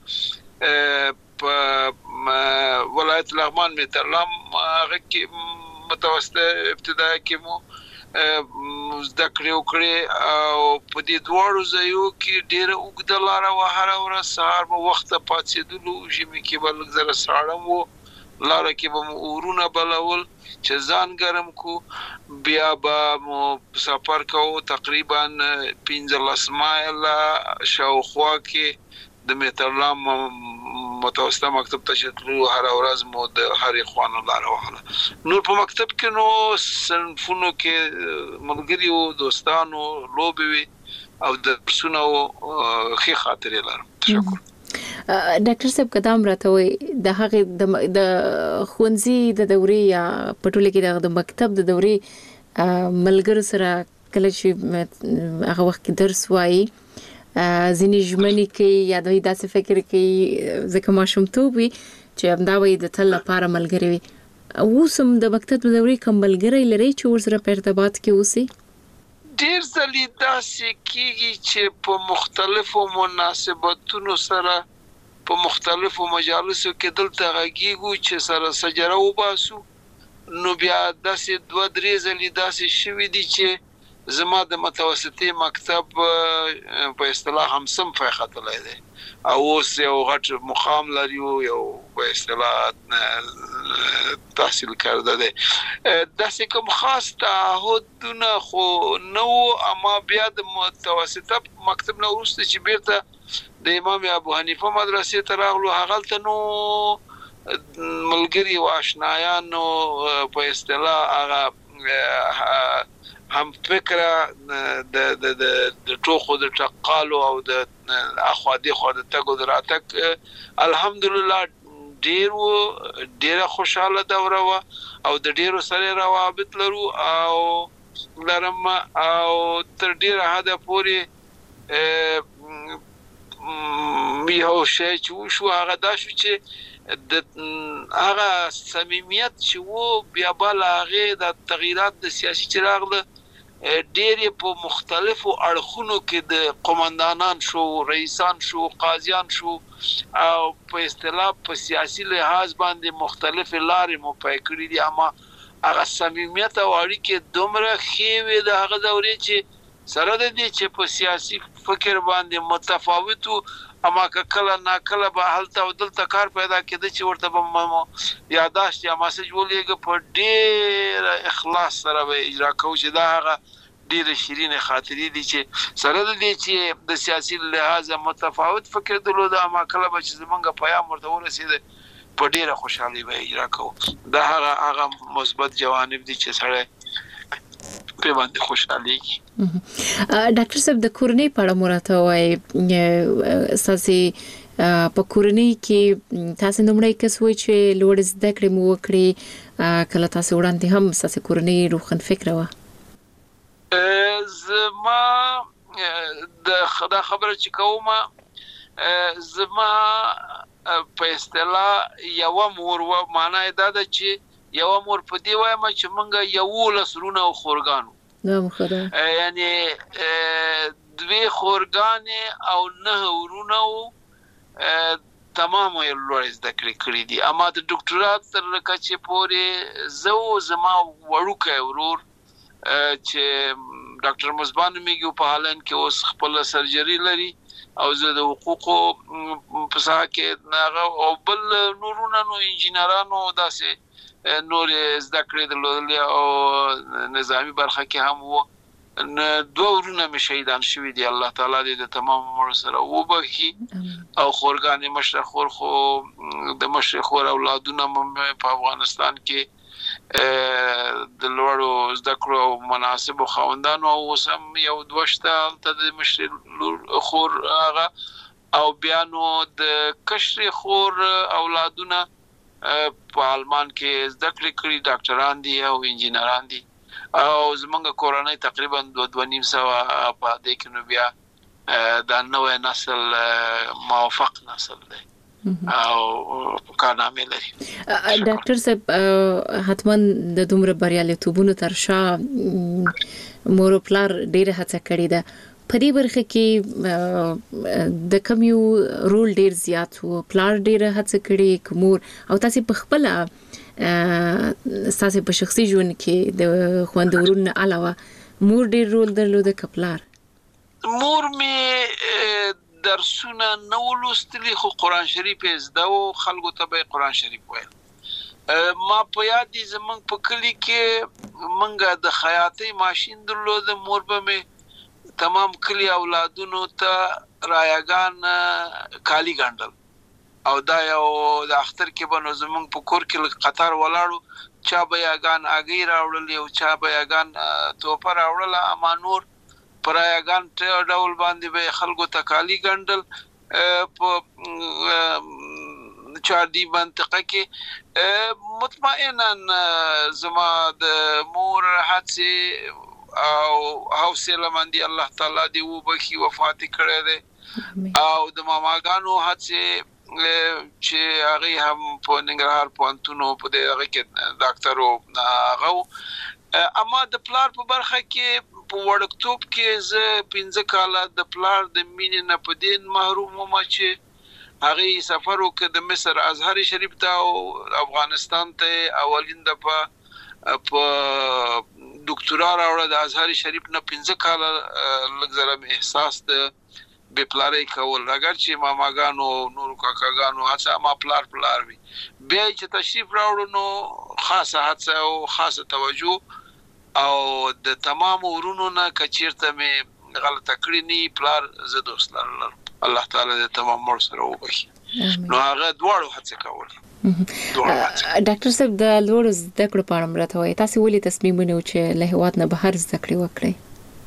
په ولایت لغمان میترلام هغه کې متوسطه ابتدائي کې مو زده کړې وکړې او په دې دواړو ځایو کې ډېره اوږده لاره وه. هره ورځ سهار به وخته پاڅېدلو، ژمي کې به لږ زره ساړه و، لاره کې به مو اورونه بلول چې ځان ګرم کو. بیا به مو سفر کوو تقریبا پنځلس مایله شاوخوا کې د میترلام متوسطه مکتب ته شتلو هر ورځ مو د هرې خوا نه لاره وهله. نور په مکتب کې نو صنفونو کې ملګري او دوستانو لوبې وي او درسونه او ښې خاطرې لرم. تشکر. ډاکټر صاحب قدم راته وي د هغه د خونځي د دورې یا پټوله کې د مکتب د دورې ملګرو سره کله چې هغه وخت درس وایي ځینې ژمنې کوي یا دوی داسې فکر کوي ځکه ماشومتوب وي چې همدا وایي د تل لپاره ملګري وي. اوس هم د مکتب د دورې کوم ملګری لري چې ورسره په ارتباط کې اوسئ؟ ډېر ځلې داسې کېږي چې په مختلفو مناسبتونو سره په مختلفو مجالسو کې دلته غږیږو چې سره سجره وباسو. نو بیا داسې دوه درې ځلې داسې شوي دي چې زما د متوسطي مکتب په اصطلاح هم صنف ختلای دی او اوس یو غټ مقام لري یو په اصطلاح تحصیل کرده دی. داسې کوم خاص تعهدونه خو نو، اما بیا د متوسطه مکتب نه وروسته چې بیرته د امام ابو حنیفه مدرسې ته راغلو هغلته نو ملګري او آشنایانو په اصطلاح هغه هم فکره د د د ټوخو د ټقالو او د اخوا دی خو د تګو دراتک الحمدلله ډیرو ډیره خوشاله دوره و او د ډیرو سره روابط لرو او لرم او تر ډیره حد پورې یو شی چې شو هغه دا شو چې د هغه صمیمیت چې وو بیا بل هغه د تغییرات د سیاسي چراغ ډېر په مختلفو اړخونو کې د قومندانان شو، رئیسان شو، قاضیان شو او په اصطلاح په سیاسي لحاظ باندې مختلف لارې مو پای کړې دي. اما هغه صمیمیت او اړیکې دومره ښې وې د هغه دورې چې سره د دې چې په سیاسي فکر باندې متفاوتو، اما کله نا کله به هلته او دلته کار پیدا کېده چې ورته به یاداشت یا مسیج ولېږه په ډېر اخلاص سره به اجرا کوو چې دا هغه ډېرې شیرینې خاطرې دي چې سره د دې چې د سیاسي لحاظ متفاوت فکر درلود، اما کله به چې زمونږ پیام ورته ورسېده په ډېره خوشحالي به اجرا کوو. دا هغه هغه مثبت جوانب دي چې سړی په باندې خوشحاليږي. ډاکټر صاحب د کورنۍ په اړه مراته وای ساسي په کورنۍ کې تاسو نومړی کس وای چې لوړ زده کړې مو وکړي، کله تاسو وړاندې هم ساسي کورنۍ روخن فکر و زما د خدا خبره چې کومه زما په اصطلاح یو مور و معنی دا ده چې یو مور په دی وایم چې مونږ یو لسرونه او خورګانو نو خدا یعنی دوی خورګان او نه ورونو تمام یې لوړ زده کړې کړې دي. اما د ډاکټرات تر کچې پورې زو زما وړوکی ورور چې ډاکټر مزبان میګو په هالند کې اوس خپل سرجری لري او زه د حقوقو په ساحه کې ناغه او بل نورونه نو انجینرانو داسې نور زده کړې درلودل او نظامی برخه کې هم وو. دوه ورونه مې شهیدان شوي دي، الله تعالی دې د تمام عمر سره وبخي. او خورګان مشر خور خو د مشر خور اولادونه په افغانستان کې د لوړو زده کړو او مناسبو خاوندانو او سم یو دوشته ته د مشر خور هغه او بیا نو د کشر خور اولادونه په آلمان کې زده کړې کړې، ډاکټران دي او انجینران دي او زمونږ کورنۍ تقریبا دوه دوه نیم سوه په دې کې نو بیا دا نوې نسل موافق نسل دی او کارنامې لري. ډاکټر صاحب حتما د دومره بریالیتوبونو تر شا مور او پلار ډېره هڅه کړې ده. په دې برخه کې د کمیو رول ډېر زیات وو، پلار ډېره هڅه کړې کومور او تاسو په خپل تاسو په شخصي ژوند کې د خوندورونو علاوه مور ډېر رول درلود کپلار؟ مور می درسونه نو لوستلی خو قرآن شریف زده او خلکو ته به قرآن شریف ویل. ما په یاد دي زمونږ په کلی کې مونږ د خیاطۍ ماشین درلود، مور به می تمام کلی اولادونو ته رایگان کالی ګڼل او دا یو د اختر کې بنو زمونږ په کور کې قطار ولاړو، چا به یاګان اګی راوړل او چا به یاګان توپر راوړل، اما نور پرایګان ته ډول باندې به خلکو ته کالی ګڼل. په چاردی منطقه کې مطمئنا زما د مور هڅه او حوصله مندي الله تعالی دې وبخي وفات کړې ده او د ماماګانو هڅه چې هغه هم په ننګرهار پوهنتون په دې هغه کې ډاکټر او هغه. اما د پلار په برخه کې په وړکتوب کې زه پنځه کاله د پلار د مینې نه په دین محروم وم چې هغه سفر وکړ د مصر ازهر شریف ته او افغانستان ته اولین دفعه په ډاکټرا راوړل د ازهر شریف نه پنځه کاله لږ احساس د به پلارې کول، اگر چې ماماګانو نور کاکاګانو هڅه ما پلار پلار وي بیا چې تشریف راوړو نو خاصه هڅه او خاصه توجه او د تمام ورونو نه کچیرته مې غلطه کړې نه پلار زه دوست لرم، الله تعالی دې تمام مر سره وبخي. نو هغه دواړو هڅه کول. ډاکټر صاحب د لوړ زده کړو په اړه مرته وایي تاسو ولې تصمیم ونیو چې له هیواد نه بهر زده کړې وکړئ؟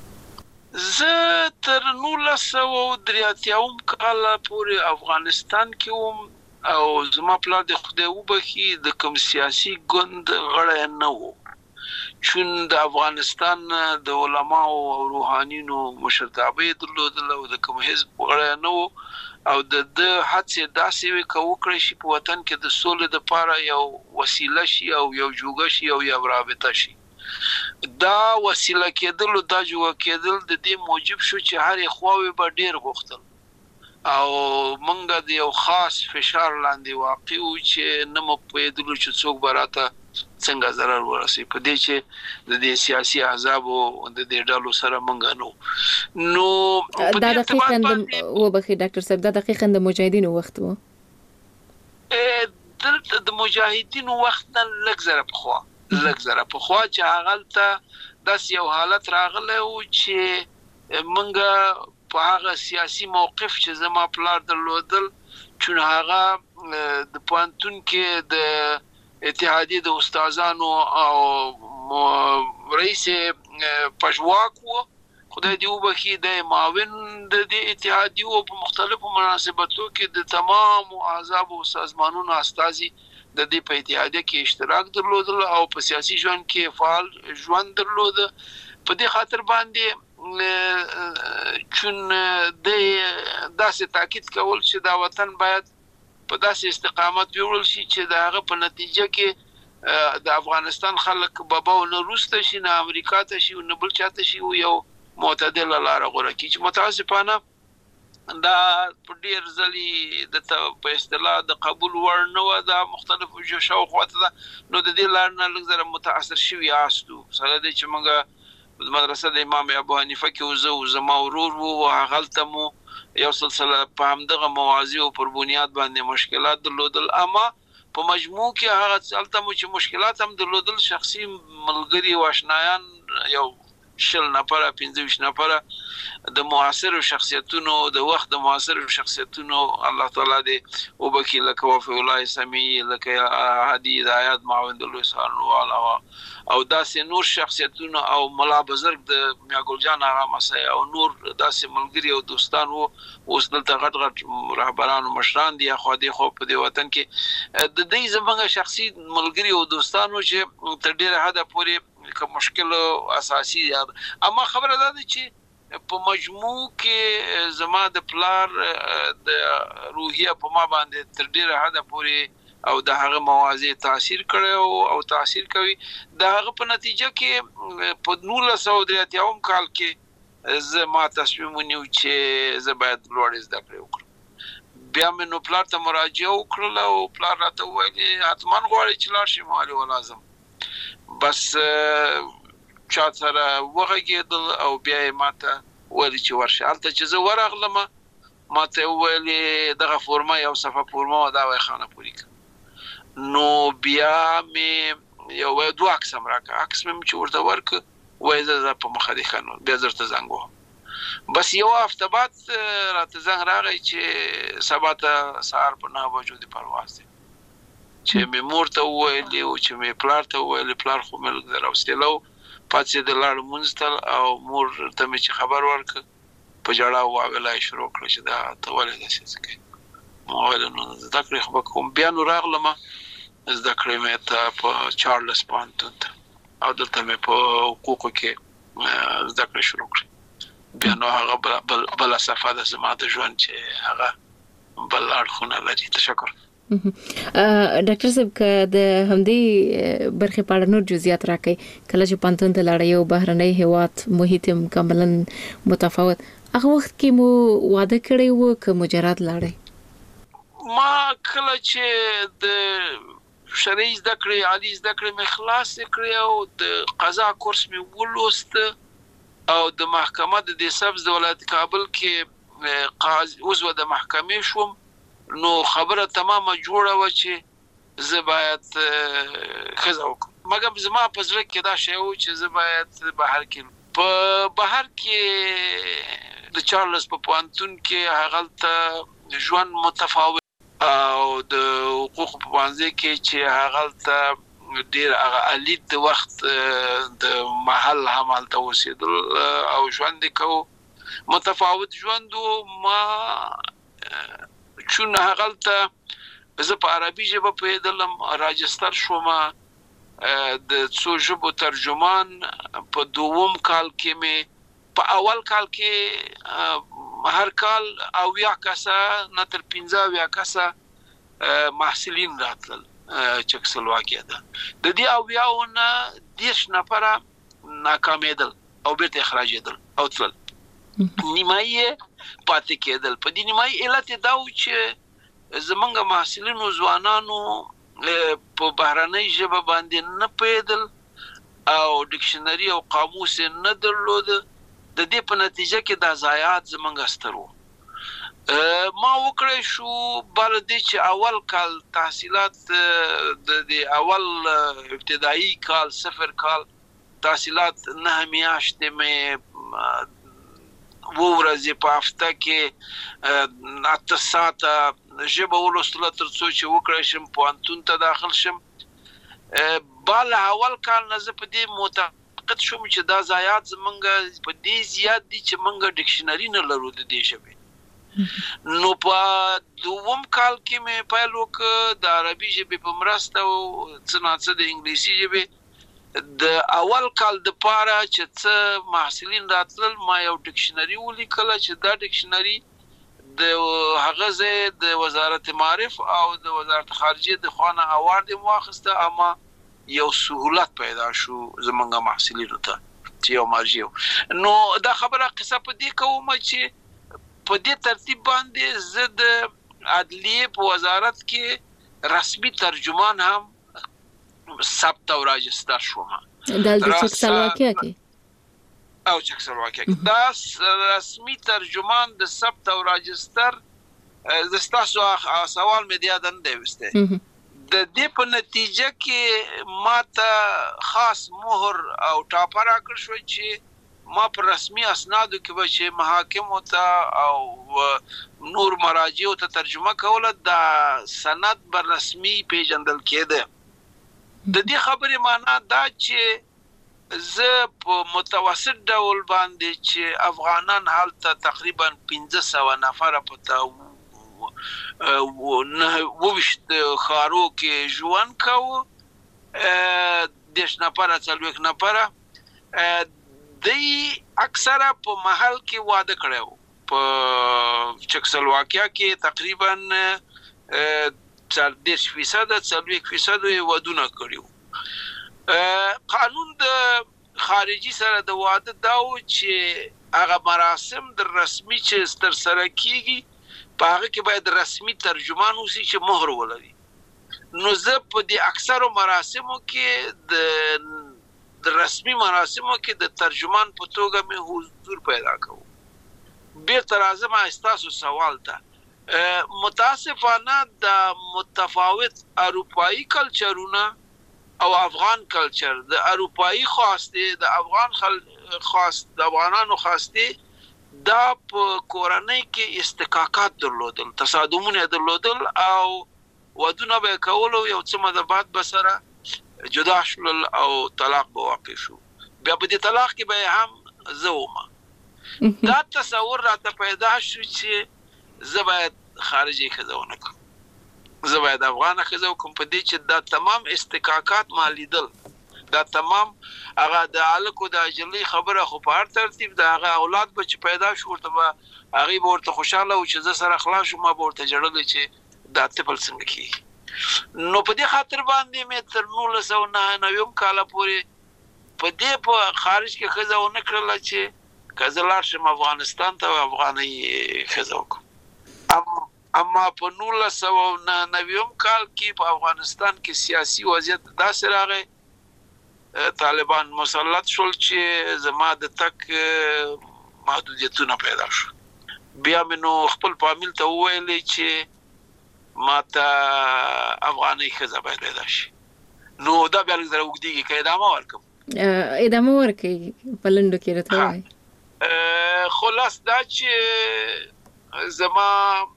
زه تر نولس سوه درې اتیاوم کال پورې افغانستان کې وم او زما پلار د خدای وبخي د کوم سیاسي ګوند غړی نه و، چون د افغانستان د علماو او روحانینو مشرتابه درلودل او د کوم حزب غړی نه و او د د هڅې داسې وي که وکړی شي په وطن کې د سولې دپاره یو وسیله شي او یو جوګه شي او یو رابطه شي. دا وسیله کېدل دا جوړ کېدل د دې موجب شو چې هر خواوي به ډیر غوښتل او مونږ د یو خاص فشار لاندې واقع و چې نه مو پېدلو چې څوک براته څنګه ضرر ورسي په دې چې د دې سیاسي احزاب او د دې ډلو سره مونږ نو نو دا دقیقاً و بخي ډاکټر صاحب دا دقیقاً د مجاهدینو وخت و دلته د مجاهدینو وخت لږ زره په خوا لږ زره په خوا چې هغه ته داس یو حالت راغله او چې مونږ په هغه سیاسي موقف چې زما پلار درلودل چې هغه د پوانتون کې د اتحادیه د استادانو او رئیس پښواک وو خدای دې وبخي د معاون د اتحادیه په مختلفو مناسبتو کې د تمام احزاب او سازمانونو استازي د دې په اتحادیه کې اشتراک درلودل او په سیاسي ژوند کې فعال ژوند درلود په دې خاطر باندې چون د داسې تاکید کول چې دا وطن باید په داسې استقامت ویول شي چې دا هغه په نتیجه کې د افغانستان خلک بابا او نه روسته شي نه امریکا ته شي نه بل چاته شي یو معتدل لار غوړه کی چې متاسفانه دا په ډیر ځلې د په اصطلاح د قبول ور نه و دا مختلفو جوشو خواته نو د دې لار نه لږ زره متاثر شوی آستو سره د چې موږ د مدرسې د امام ابو حنیفه کې وزو زما ورور وو هغه مو یو سلسله په همدغه موازی او پر بنیاد باندې مشکلات درلودل اما په مجموع کې هغه څلته مو چې مشکلات هم درلودل شخصي ملګری او آشنایان یو شل نفر پنځه ویشت نفر د معاصر شخصیتونو د وخت د معاصر شخصیتونو الله تعالی دې وبکی لکه وفي الله سمي لکه هادي هدایت معاون د لوسان والا او داسې نور شخصیتونو او ملا بزرګ د میا ګل جان هغه مسای او نور داسې ملګری او دوستان وو اوس دلته غټ غټ رهبران او مشران دي خو دې خو په دې وطن کې د دې زمونږ شخصي ملګری او دوستانو چې تر ډیره حد پورې که مشکل اساسي یاد اما خبره ده چې په مجموع کې زما د پلار د روحیه په ما باندې تر ډیره حد پورې او د هغه موازی تاثیر کړو او تاثیر کوي د هغه په نتیجه کې په نولس سوه درې اتیا کال کې زما تصمیم ونیو چې زه باید لوړ زده کړې وکړم بیا مې نو پلار ته مراجعه وکړه او پلار راته وویل حتمان غواړي چې لاړ شم علي ولازم بس چا سره وغږېدل او بیا یې ماته ویل چې ورشه هلته چې زه ورغلم ماته ویل دغه فورمه یو صفحه فورمه دا وای خانه پوری نو بیا مې یو دوه عکس هم راکړه عکس مې چې ورته ورکړ وای زه په مخه دې ښه نو بیا درته زنګ وهم بس یو هفته بعد راته زنګ راغی چې سبا ته سهار په نهه بجو د پرواز دی چې مې مور ته وویل او چې مې پلار ته وویل پلار خو مې لږ راوستلو پاتې د لاړ مونږ او مور ته مې چې خبر ورکړ په جړا واغلای شروع کړ چې دا ته ولې داسې کوي مو ویل نو زده کړې خو کوم بیا نو راغلم زده کړې مې ته په چارلز پوانتون او دلته مې په حقوقو کې زده کړې شروع کړې بیا نو هغه بل بل صفه د زما د ژوند چې هغه بل اړخونه لري تشکر ډاکټر صاحب که د همدې برخې په اړه نور جزئیات راکړئ کله چې پانتون ته لاړئ یو بهرنی هیواد محیط کاملا متفاوت هغه وخت کې مو واده کړی و که مجرد لاړئ ما کله چې د شرعي زده کړې عالي زده کړې مې خلاص کړې او د قضا کورس مې ولوست او د محکمه د دې سبز د ولایت کابل کې قاضي عضو د محکمې شوم نو خبره تمامه جوړه و چې زه باید خزه وکړم مګر زما په زړه کې دا شی و چې زه باید بهر کې په بهر کې د چارلز په پوانتون کې هغه ته ژوند متفاوت او د حقوق په باندې کې چې هغه ته ډیر هغه الید د وخت د محل هم ته وسیدل او ژوند کو متفاوت ژوند ما چون هغه ته زه په عربي ژبه پیدلم راجستر شوم د څو ژبو ترجمان په دوم کال کې مې په اول کال کې هر کال او یا کسه نه تر پنځه یا کسه محصلین راتل چکسلواکیا ده د دې او یاونه دیش نفره ناکامېدل او بیرته اخراجېدل او تلل. نیمایي پاتې کېدل. په دې نیمایي علت دا و چې زمونږ محصلینو ځوانانو په بهرنۍ ژبه باندې نه پوهېدل او ډکشنري او قاموس نه درلود. د دې په نتیجه کې دا ضایعات زمونږ ستر وو. ما وکړی شو بل دې چې اول کال تحصیلات د اول ابتدایي کال صفر کال تحصیلات نه میاشتې مې و ورځې په هفته کې اته ساعته ژبه ولوستله تر څو چې وکړی شم پوهنتون ته داخل شم. بل اول کال نه زه په دې معتقد شوم چې دا ضایعات زمونږ په دې زیات دي چې مونږ ډکشنري نه لرو د دې ژبې. نو په دوم کال کې مې پیل وکړ د عربي ژبې په مرسته او څه ناڅه د انګلیسي ژبې د اول کال د پاره چې څه محصلین راتلل ما یو ډکشنري ولیکله چې دا ډکشنري د هغه ځای د وزارت معارف او د وزارت خارجه د خوانه اوارد واخسته اما یو سهولت پیدا شو زمونږ محصلینو ته چې یو مرجع. نو دا خبره قصه په دې کوم چې په دې ترتیب باندې زه د عدلیه په وزارت کې رسمي ترجمان هم ثبت او راجستر شوم. د چکسلواکیا کې او چکسلواکیا کې دا رسمي ترجمان د ثبت او راجستر د تاسو سوال مې دیادن دی وسته د دې په نتیجه کې ماته خاص مهر او ټاپه راکړ شو چې ما پر رسمي اسنادو کې به چې محاکم ته او نور مراجع ته ترجمه کوله دا سند بر رسمي پیژندل کېده. د دې خبرې معنا دا چې زه په متوسط ډول باندې چې افغانان هلته تقریبا پنځه سوه نفر پته نه وویشت خارو کې ژوند کوو، دېرش نفره څلوېښت نفره دی اکثره په محل کې واده کړی وو. په چکسلواکیا کې تقریبا دېرش فیصده څلوېښت فیصده یې ودونه کړي وو. قانون د خارجي سره د واده دا و چې هغه مراسم د رسمي چې ترسره کېږي په هغه کې باید رسمي ترجمان اوسي چې مهر ولري. نو زه په دې اکثرو مراسمو کې د د رسمي مراسمو کې د ترجمان په توګه مې حضور پیدا کوم. بیرته راځم ستاسو سوال ته. متاسفانه د متفاوت اروپایي کلچرونه او افغان کلچر، د اروپایي خواسته د افغان خل خواست د افغانانو خواسته دا په کورنۍ کې استکاکات درلودل، تصادمونه درلودل او ودونه به کولو یو څه مده بعد بسره جدا شول او طلاق به واقع شو. بیا په دې طلاق کې به هم زه وم. دا تصور راته پیدا شو چې زه باید خارجي ښځه ونه کړم، زه باید افغانه ښځه وکړم. په دې چې دا تمام استکاکات ما لیدل، دا تمام هغه د هلکو د اجلۍ خبره خو په هر ترتیب د هغه اولاد به چې پیدا شو ورته به هغې به ورته خوشحاله و چې زه سره خلاص شو، ما به ورته ژړلی چې دا طفل څنګه کېږي. نو په دې خاطر باندې مې تر نولس سوه نهه نوي کاله پورې په دې په خارج کې ښځه ونه کړله چې که زه لاړ شم افغانستان ته افغانۍ ښځه وکړم. اما په نولس سوه نهه نوي کال کې په افغانستان کې سیاسي وضعیت داسې راغی، طالبان مسلط شول چې زما د تک محدودیتونه پیدا شو. بیا مې نو خپل فامیل ته وویلې چې ما ته افغانۍ ښځه باید پیدا شي. نو دا بیا لږ زره اوږدېږي که ادامه ورکړم. ادامه ورکړئ په لنډو کې راته ووایئ. خلاص دا چې زما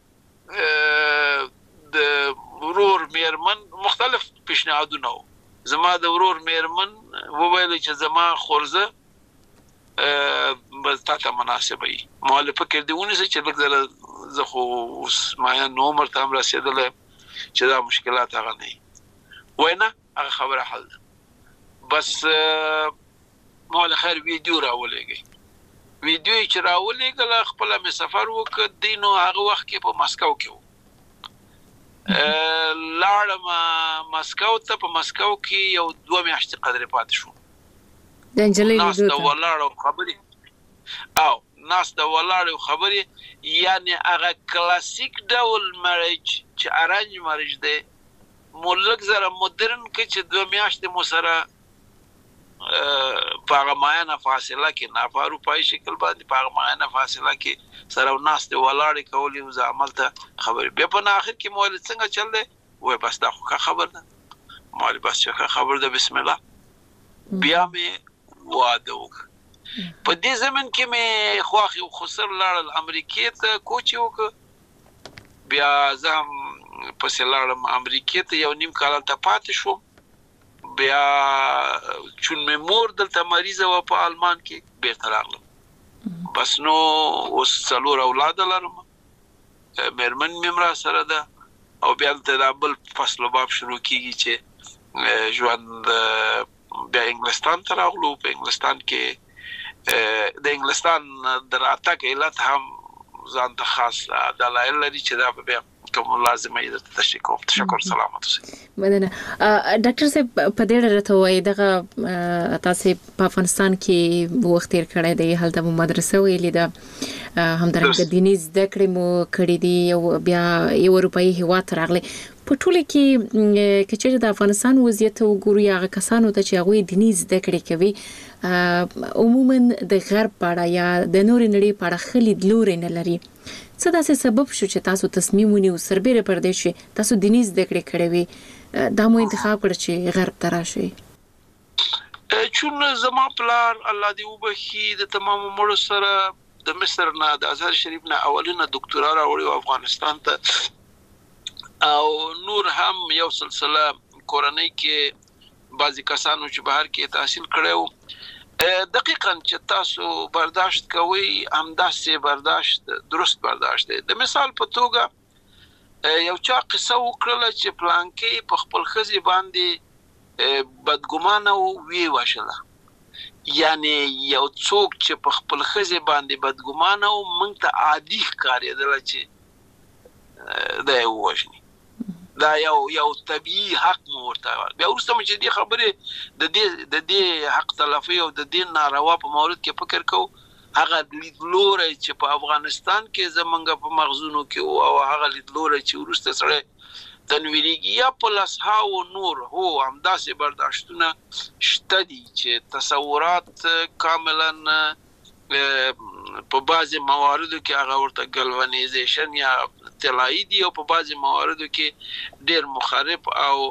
د ورور میرمن مختلف پیشنهادونه وو. زما د ورور میرمن وویل چې زما خورزه به تا ته مناسبه وي، مؤلفه کې دې ونیسه چې لږ زره زه خو اوس مایان عمر ته هم رسېدلی چې دا مشکلات هغه نه وي. وایي نه هغه خبره حل ده. بس ما له خیر ویډیو راولېږئ. ویډیو یې چې راولېږله خپله مې سفر وکړ. دی نو هغه وخت کې په مسکو کې و. لاړم مسکو ته. په مسکو کې یو دوه میاشتې قدرې پاتې شوم. د انجلۍ ناس د ولاړو خبرې او ناس د ولاړو خبرې یعنی هغه کلاسیک ډول مریج چې ارانج مریج دی مولک زره مدرن کې چې دوه میاشتې مو سره په هغه معینه فاصله کې نه په اروپایي شکل باندې په هغه معینه فاصله کې سره ناس د ولاړې کولې او زعمل ته خبرې بیا په آخر کې مول څنګه چل دی وای بس دا خو خبر ده مال بس چې خبر ده بسم الله بیا مې واده وکړ په دې زمن کې مې خواخي او خسر لاړل امریکای ته کوچ وکړ بیا زه هم پسې لاړم امریکای ته یو نیم کال ته پاتې شوم بیا چون مې مور دلته مریضه و په آلمان کې بیرته راغلم بس نو اوس څلور اولاد لرم مېرمن مې مرا سره ده او بیا د بل فصل باب شروع کیږي چې ژوند بیا انګلستان ته راغلو په انګلستان کې د انګلستان د راتګ علت هم ځان ته خاص دلایل لري چې دا به کوم لازمه یې د تشکر تشکر سلامت اوسئ مننه ډاکټر صاحب په دې اړه ته وایي دغه تاسو په افغانستان کې وخت تیر کړی دی هلته مو مدرسه ویلې ده همدارنګه دیني زده کړې مو کړې دي او بیا یو اروپאי هیواد راغلی په ټوله کې کچې د افغانستان وضعیت وګوري هغه کسانو ته چې هغه دیني زده کړې کوي عموما د غرب په اړه یا د نور نړۍ په اړه خلید لوري نه لري څه داسې سبب شو چې تاسو تصمیم ونیو سربېره پردې شي تاسو دیني زده کړې کړې وي دا مو انتخاب کړ چې غرب ته راشي چون زما پلار الله دې وبخي د تمام مړو سره د مصر نه د ازهر شریف نه اولینه ډاکټورا راوړی افغانستان ته او نور هم یو سلسله کورنۍ کې بعضی کسانو چې بهر کې تحصیل کړو دقیقاً چې تاسو برداشت کوئ همداسې برداشت درست برداشت دی د مثال په توګه یو چا قصه وکړه چې پلانکی په خپل خزي باندې بدګمانه وی وشله یعنی یو څوک چې په خپل خزي باندې بدګمانه او موږ ته عادي ښکارېدل چې دا یو وژني دا یو یو طبيعي حق مو ورته بیا ورسته چې دې خبره د دې د دې حق تلافي او د دې ناروا په مورد کې فکر کو هغه لیدلوري چې په افغانستان کې زمونږ په مغزونو کې او هغه لیدلوري چې ورسته سره تنویریږي یا په لاسهاو نور هو همداسې برداشتونه شته دي چې تصورات کاملا په بعضي مواردو کې هغه ورته ګلوانیزیشن یا طلایی دی او په بعضي مواردو کې ډېر مخرب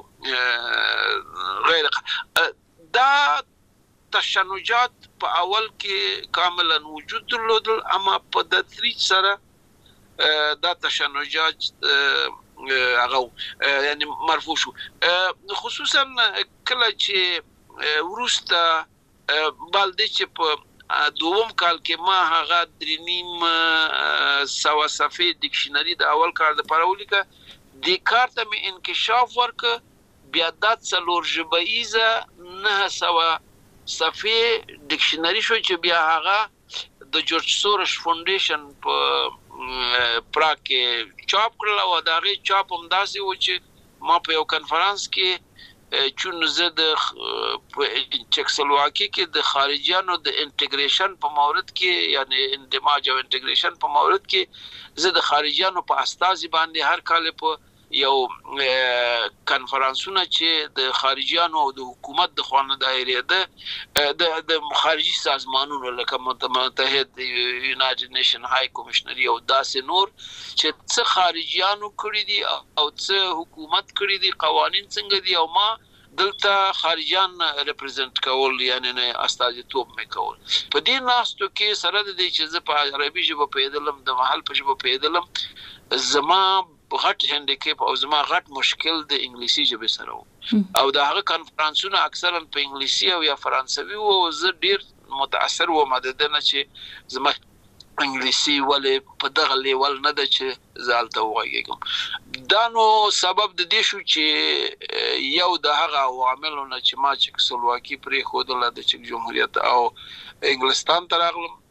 او غیر دا تشنجات په اول کې کاملا وجود درلودل اما په تدریج سره دا تشنجات هغه یعنی مرفوع شو خصوصا کله چې ورسته بالدې چې په دوم کال کې ما هغه درنیم سوا صفحه ډکشنری د اول کار د پرولیکا د کارته مې انکشاف ورک بیا د څلور ژبایزه نه سوا صفحه ډکشنری شو چې بیا هغه د جورج سورش فاونډیشن په پراګ کې چاپ کړل او دا غي چاپ هم داسې و چې ما په یو کانفرنس کې چون زه د چکسلواکی کې د خارجيانو د انټیګریشن په مورد کې یعنی اندماج او انټیګریشن په مورد کې زه د خارجيانو په استازي باندې هر کال په یو کانفرنسونه چې د خارجيانو او د حکومت د خوانه دایره ده د خارجي سازمانونو لکه متحد یونایټډ نیشن های کمشنری او داسې نور چې څه خارجيانو کړی دي او څه حکومت کړی دي قوانين څنګه دي او ما دلته خارجيان ریپرزنټ کول یعنی نه استازیتوب مې کول په دې ناستو کې سره د دې چې زه په عربي ژبه پیدلم د محل په ژبه پیدلم زما غټ هندیکیپ او زما غټ مشکل د انګلیسي ژبې سره او دا هغه کانفرنسونه اکثرا په انګلیسي او یا فرانسوي او زه ډیر متاثر وم د دې نه چې زما انګلیسي ولې په دغه لیول نه ده چې زالته وایګم دا نو سبب د دې شو چې یو د هغه عواملو نه چې ما چې سلواکی پرې خودله د چک جمهوریت او انګلستان ته راغلم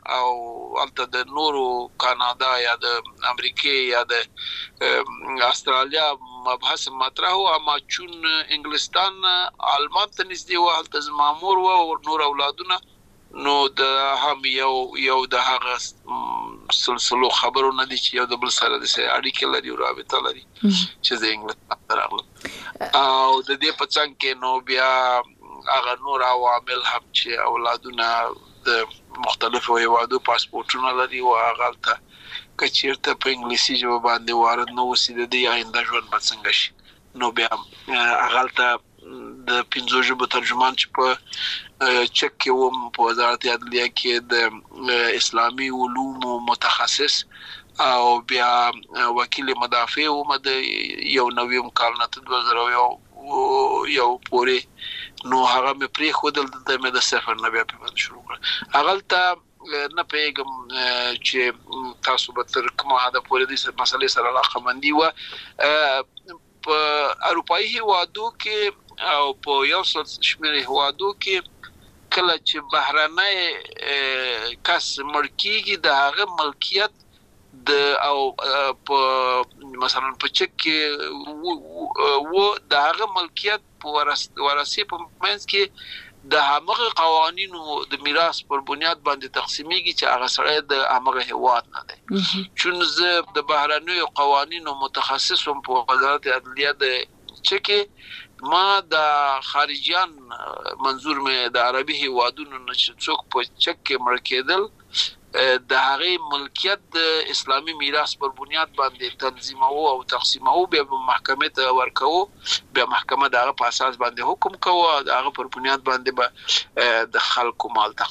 او البته د نورو کاناډا یا د امریکای یا د استرالیا مبحث مطرح او اما چون انګلستان آلمان ته نږدې و هلته زما مور او نور اولادونه نو د هم یو یو د هغه سلسله خبرو نه دي چې یو د بل سره د اړیکې لري او رابطه لري چې د انګلستان راغله او د دې په څنګ کې نو بیا هغه نور عوامل هم چې اولادونه د مختلفو هیوادو پاسپورتونه لري او هغه ته کچیرته په انګلیسي ژبه باندې وارد نو وسیده دی آینده ژوند به څنګه شي نو بیا هغه ته د پنځو ژبو ترجمان چې په چک کې و په وزارت عدلیه کې د اسلامي علوم متخصص او بیا وکیل مدافع و مد یو نوی مکالمه دوه زره یو یو پوری نو هغه مې پری خودل د مې د سفر نه بیا په شروع کړ هغه ته نه پیغام چې تاسو به تر کومه حد پورې د مسلې سره علاقه مندي و په اروپאי هیوادو کې او په یو څه شمېر هیوادو کې کله چې بهرنۍ کس ملکیږي د هغه ملکیت د او په مثلا په چک کې و د هغه ملکیت په ورثه په منځ کې د هغه قوانینو د میراث پر بنیاد باندې تقسیمېږي چې هغه سره د هغه هیواد نه دی چون زه د بهرنۍ قوانینو متخصصم په وزارت عدلیه د چکی ما د خارجيان منظور مې د عربي هیوادونو نه څوک په چک کې مړ کېدل د هغه ملکیت د اسلامي میراث پر بنیاد باندې تنظیمو او تقسیمو به محکمه ته ورکو به محکمه دغه په اساس باندې حکم کوي دغه پر بنیاد باندې به د خلکو مال تقسیم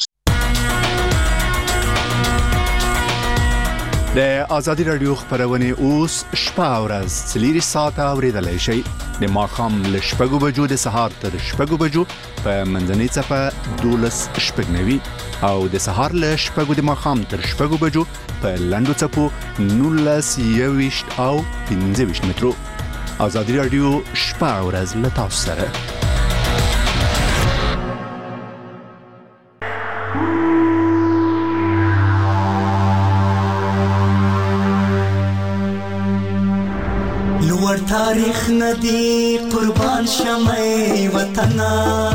د ازادي رادیو خبرونه اوس شپه او ورځ څلور ساعته اوریدلای شئ د ماخام له شپږو بجو د سهار تر شپږو بجو په منځنۍ صفه دولس شپږنوي او د سهار له شپږو د ماخام تر شپږو بجو په لندو صفو نولس یويشت او پنځه ویشت مترو ازادي رادیو شپه او ورځ له تاسو سره لوړ تاریخ ندی قربان شمه وطن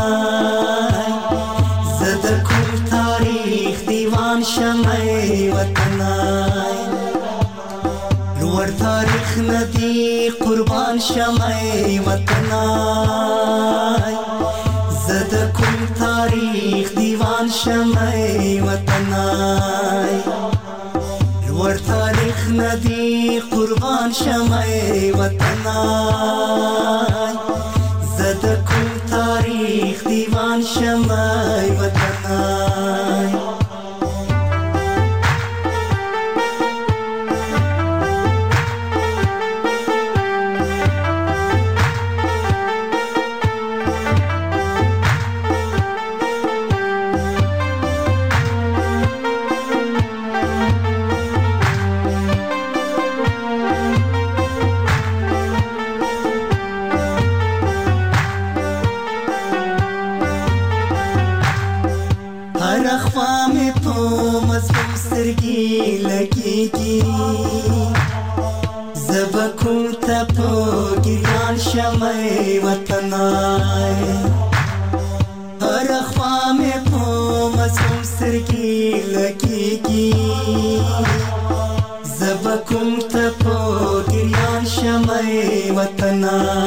زد کوم تاریخ دیوان شمه وطن لوړ تاریخ ندی قربان شمه وطن زد کوم تاریخ دیوان شمه وطن ور تاریخ ندی قربان شمه وطن زد کوم تاریخ دیوان شمه وطن زبکم تپو گریان شمه وطن هر اخوام پو مزم سرگی لگیگی زبکم تپو گریان شمه وطن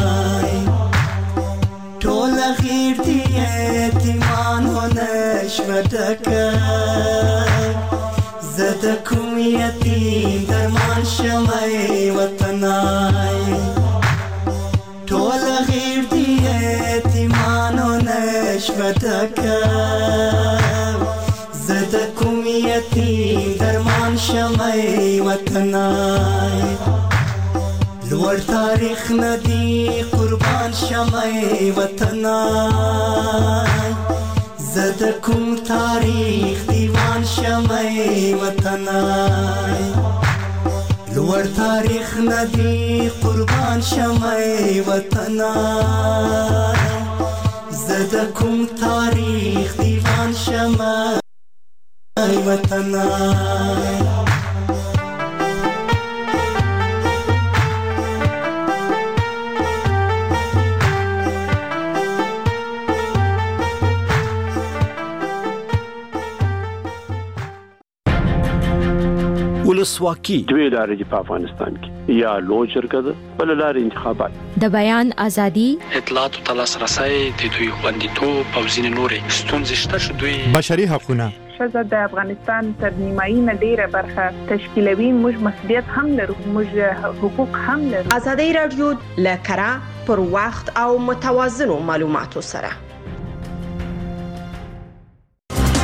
طول غیر دیت ایمان و نشمتک زد کوم یتیم درمان شمه وطنای ټول غیر دی یتیمان و نشوتک زد کوم یتیم درمان شمه وطنای لوړ تاریخ ندی قربان شمه وطنای زد کوم تاریخ دیوان شمه وطنای لوړ تاریخ ندی قربان شمه وطنای زد کوم تاریخ دیوان شمه شمای وطنا ولسواکي دوی لارې په افغانستان کې یا لوی جرګه ده بل لارې انتخابات د بیان ازادي اطلاعات او لاسرسي د دوی خوندیتوب او ځینې نورې ستونزې شته چې دوی بشري حقوقونه ښځه د افغانستان تر نیمایي نه ډیره برخه تشکیلوي. موږ مسؤلیت هم لرو، موږ حقوق هم لرو. ازادي رادیو له کره پر وخت او متوازنو معلوماتو سره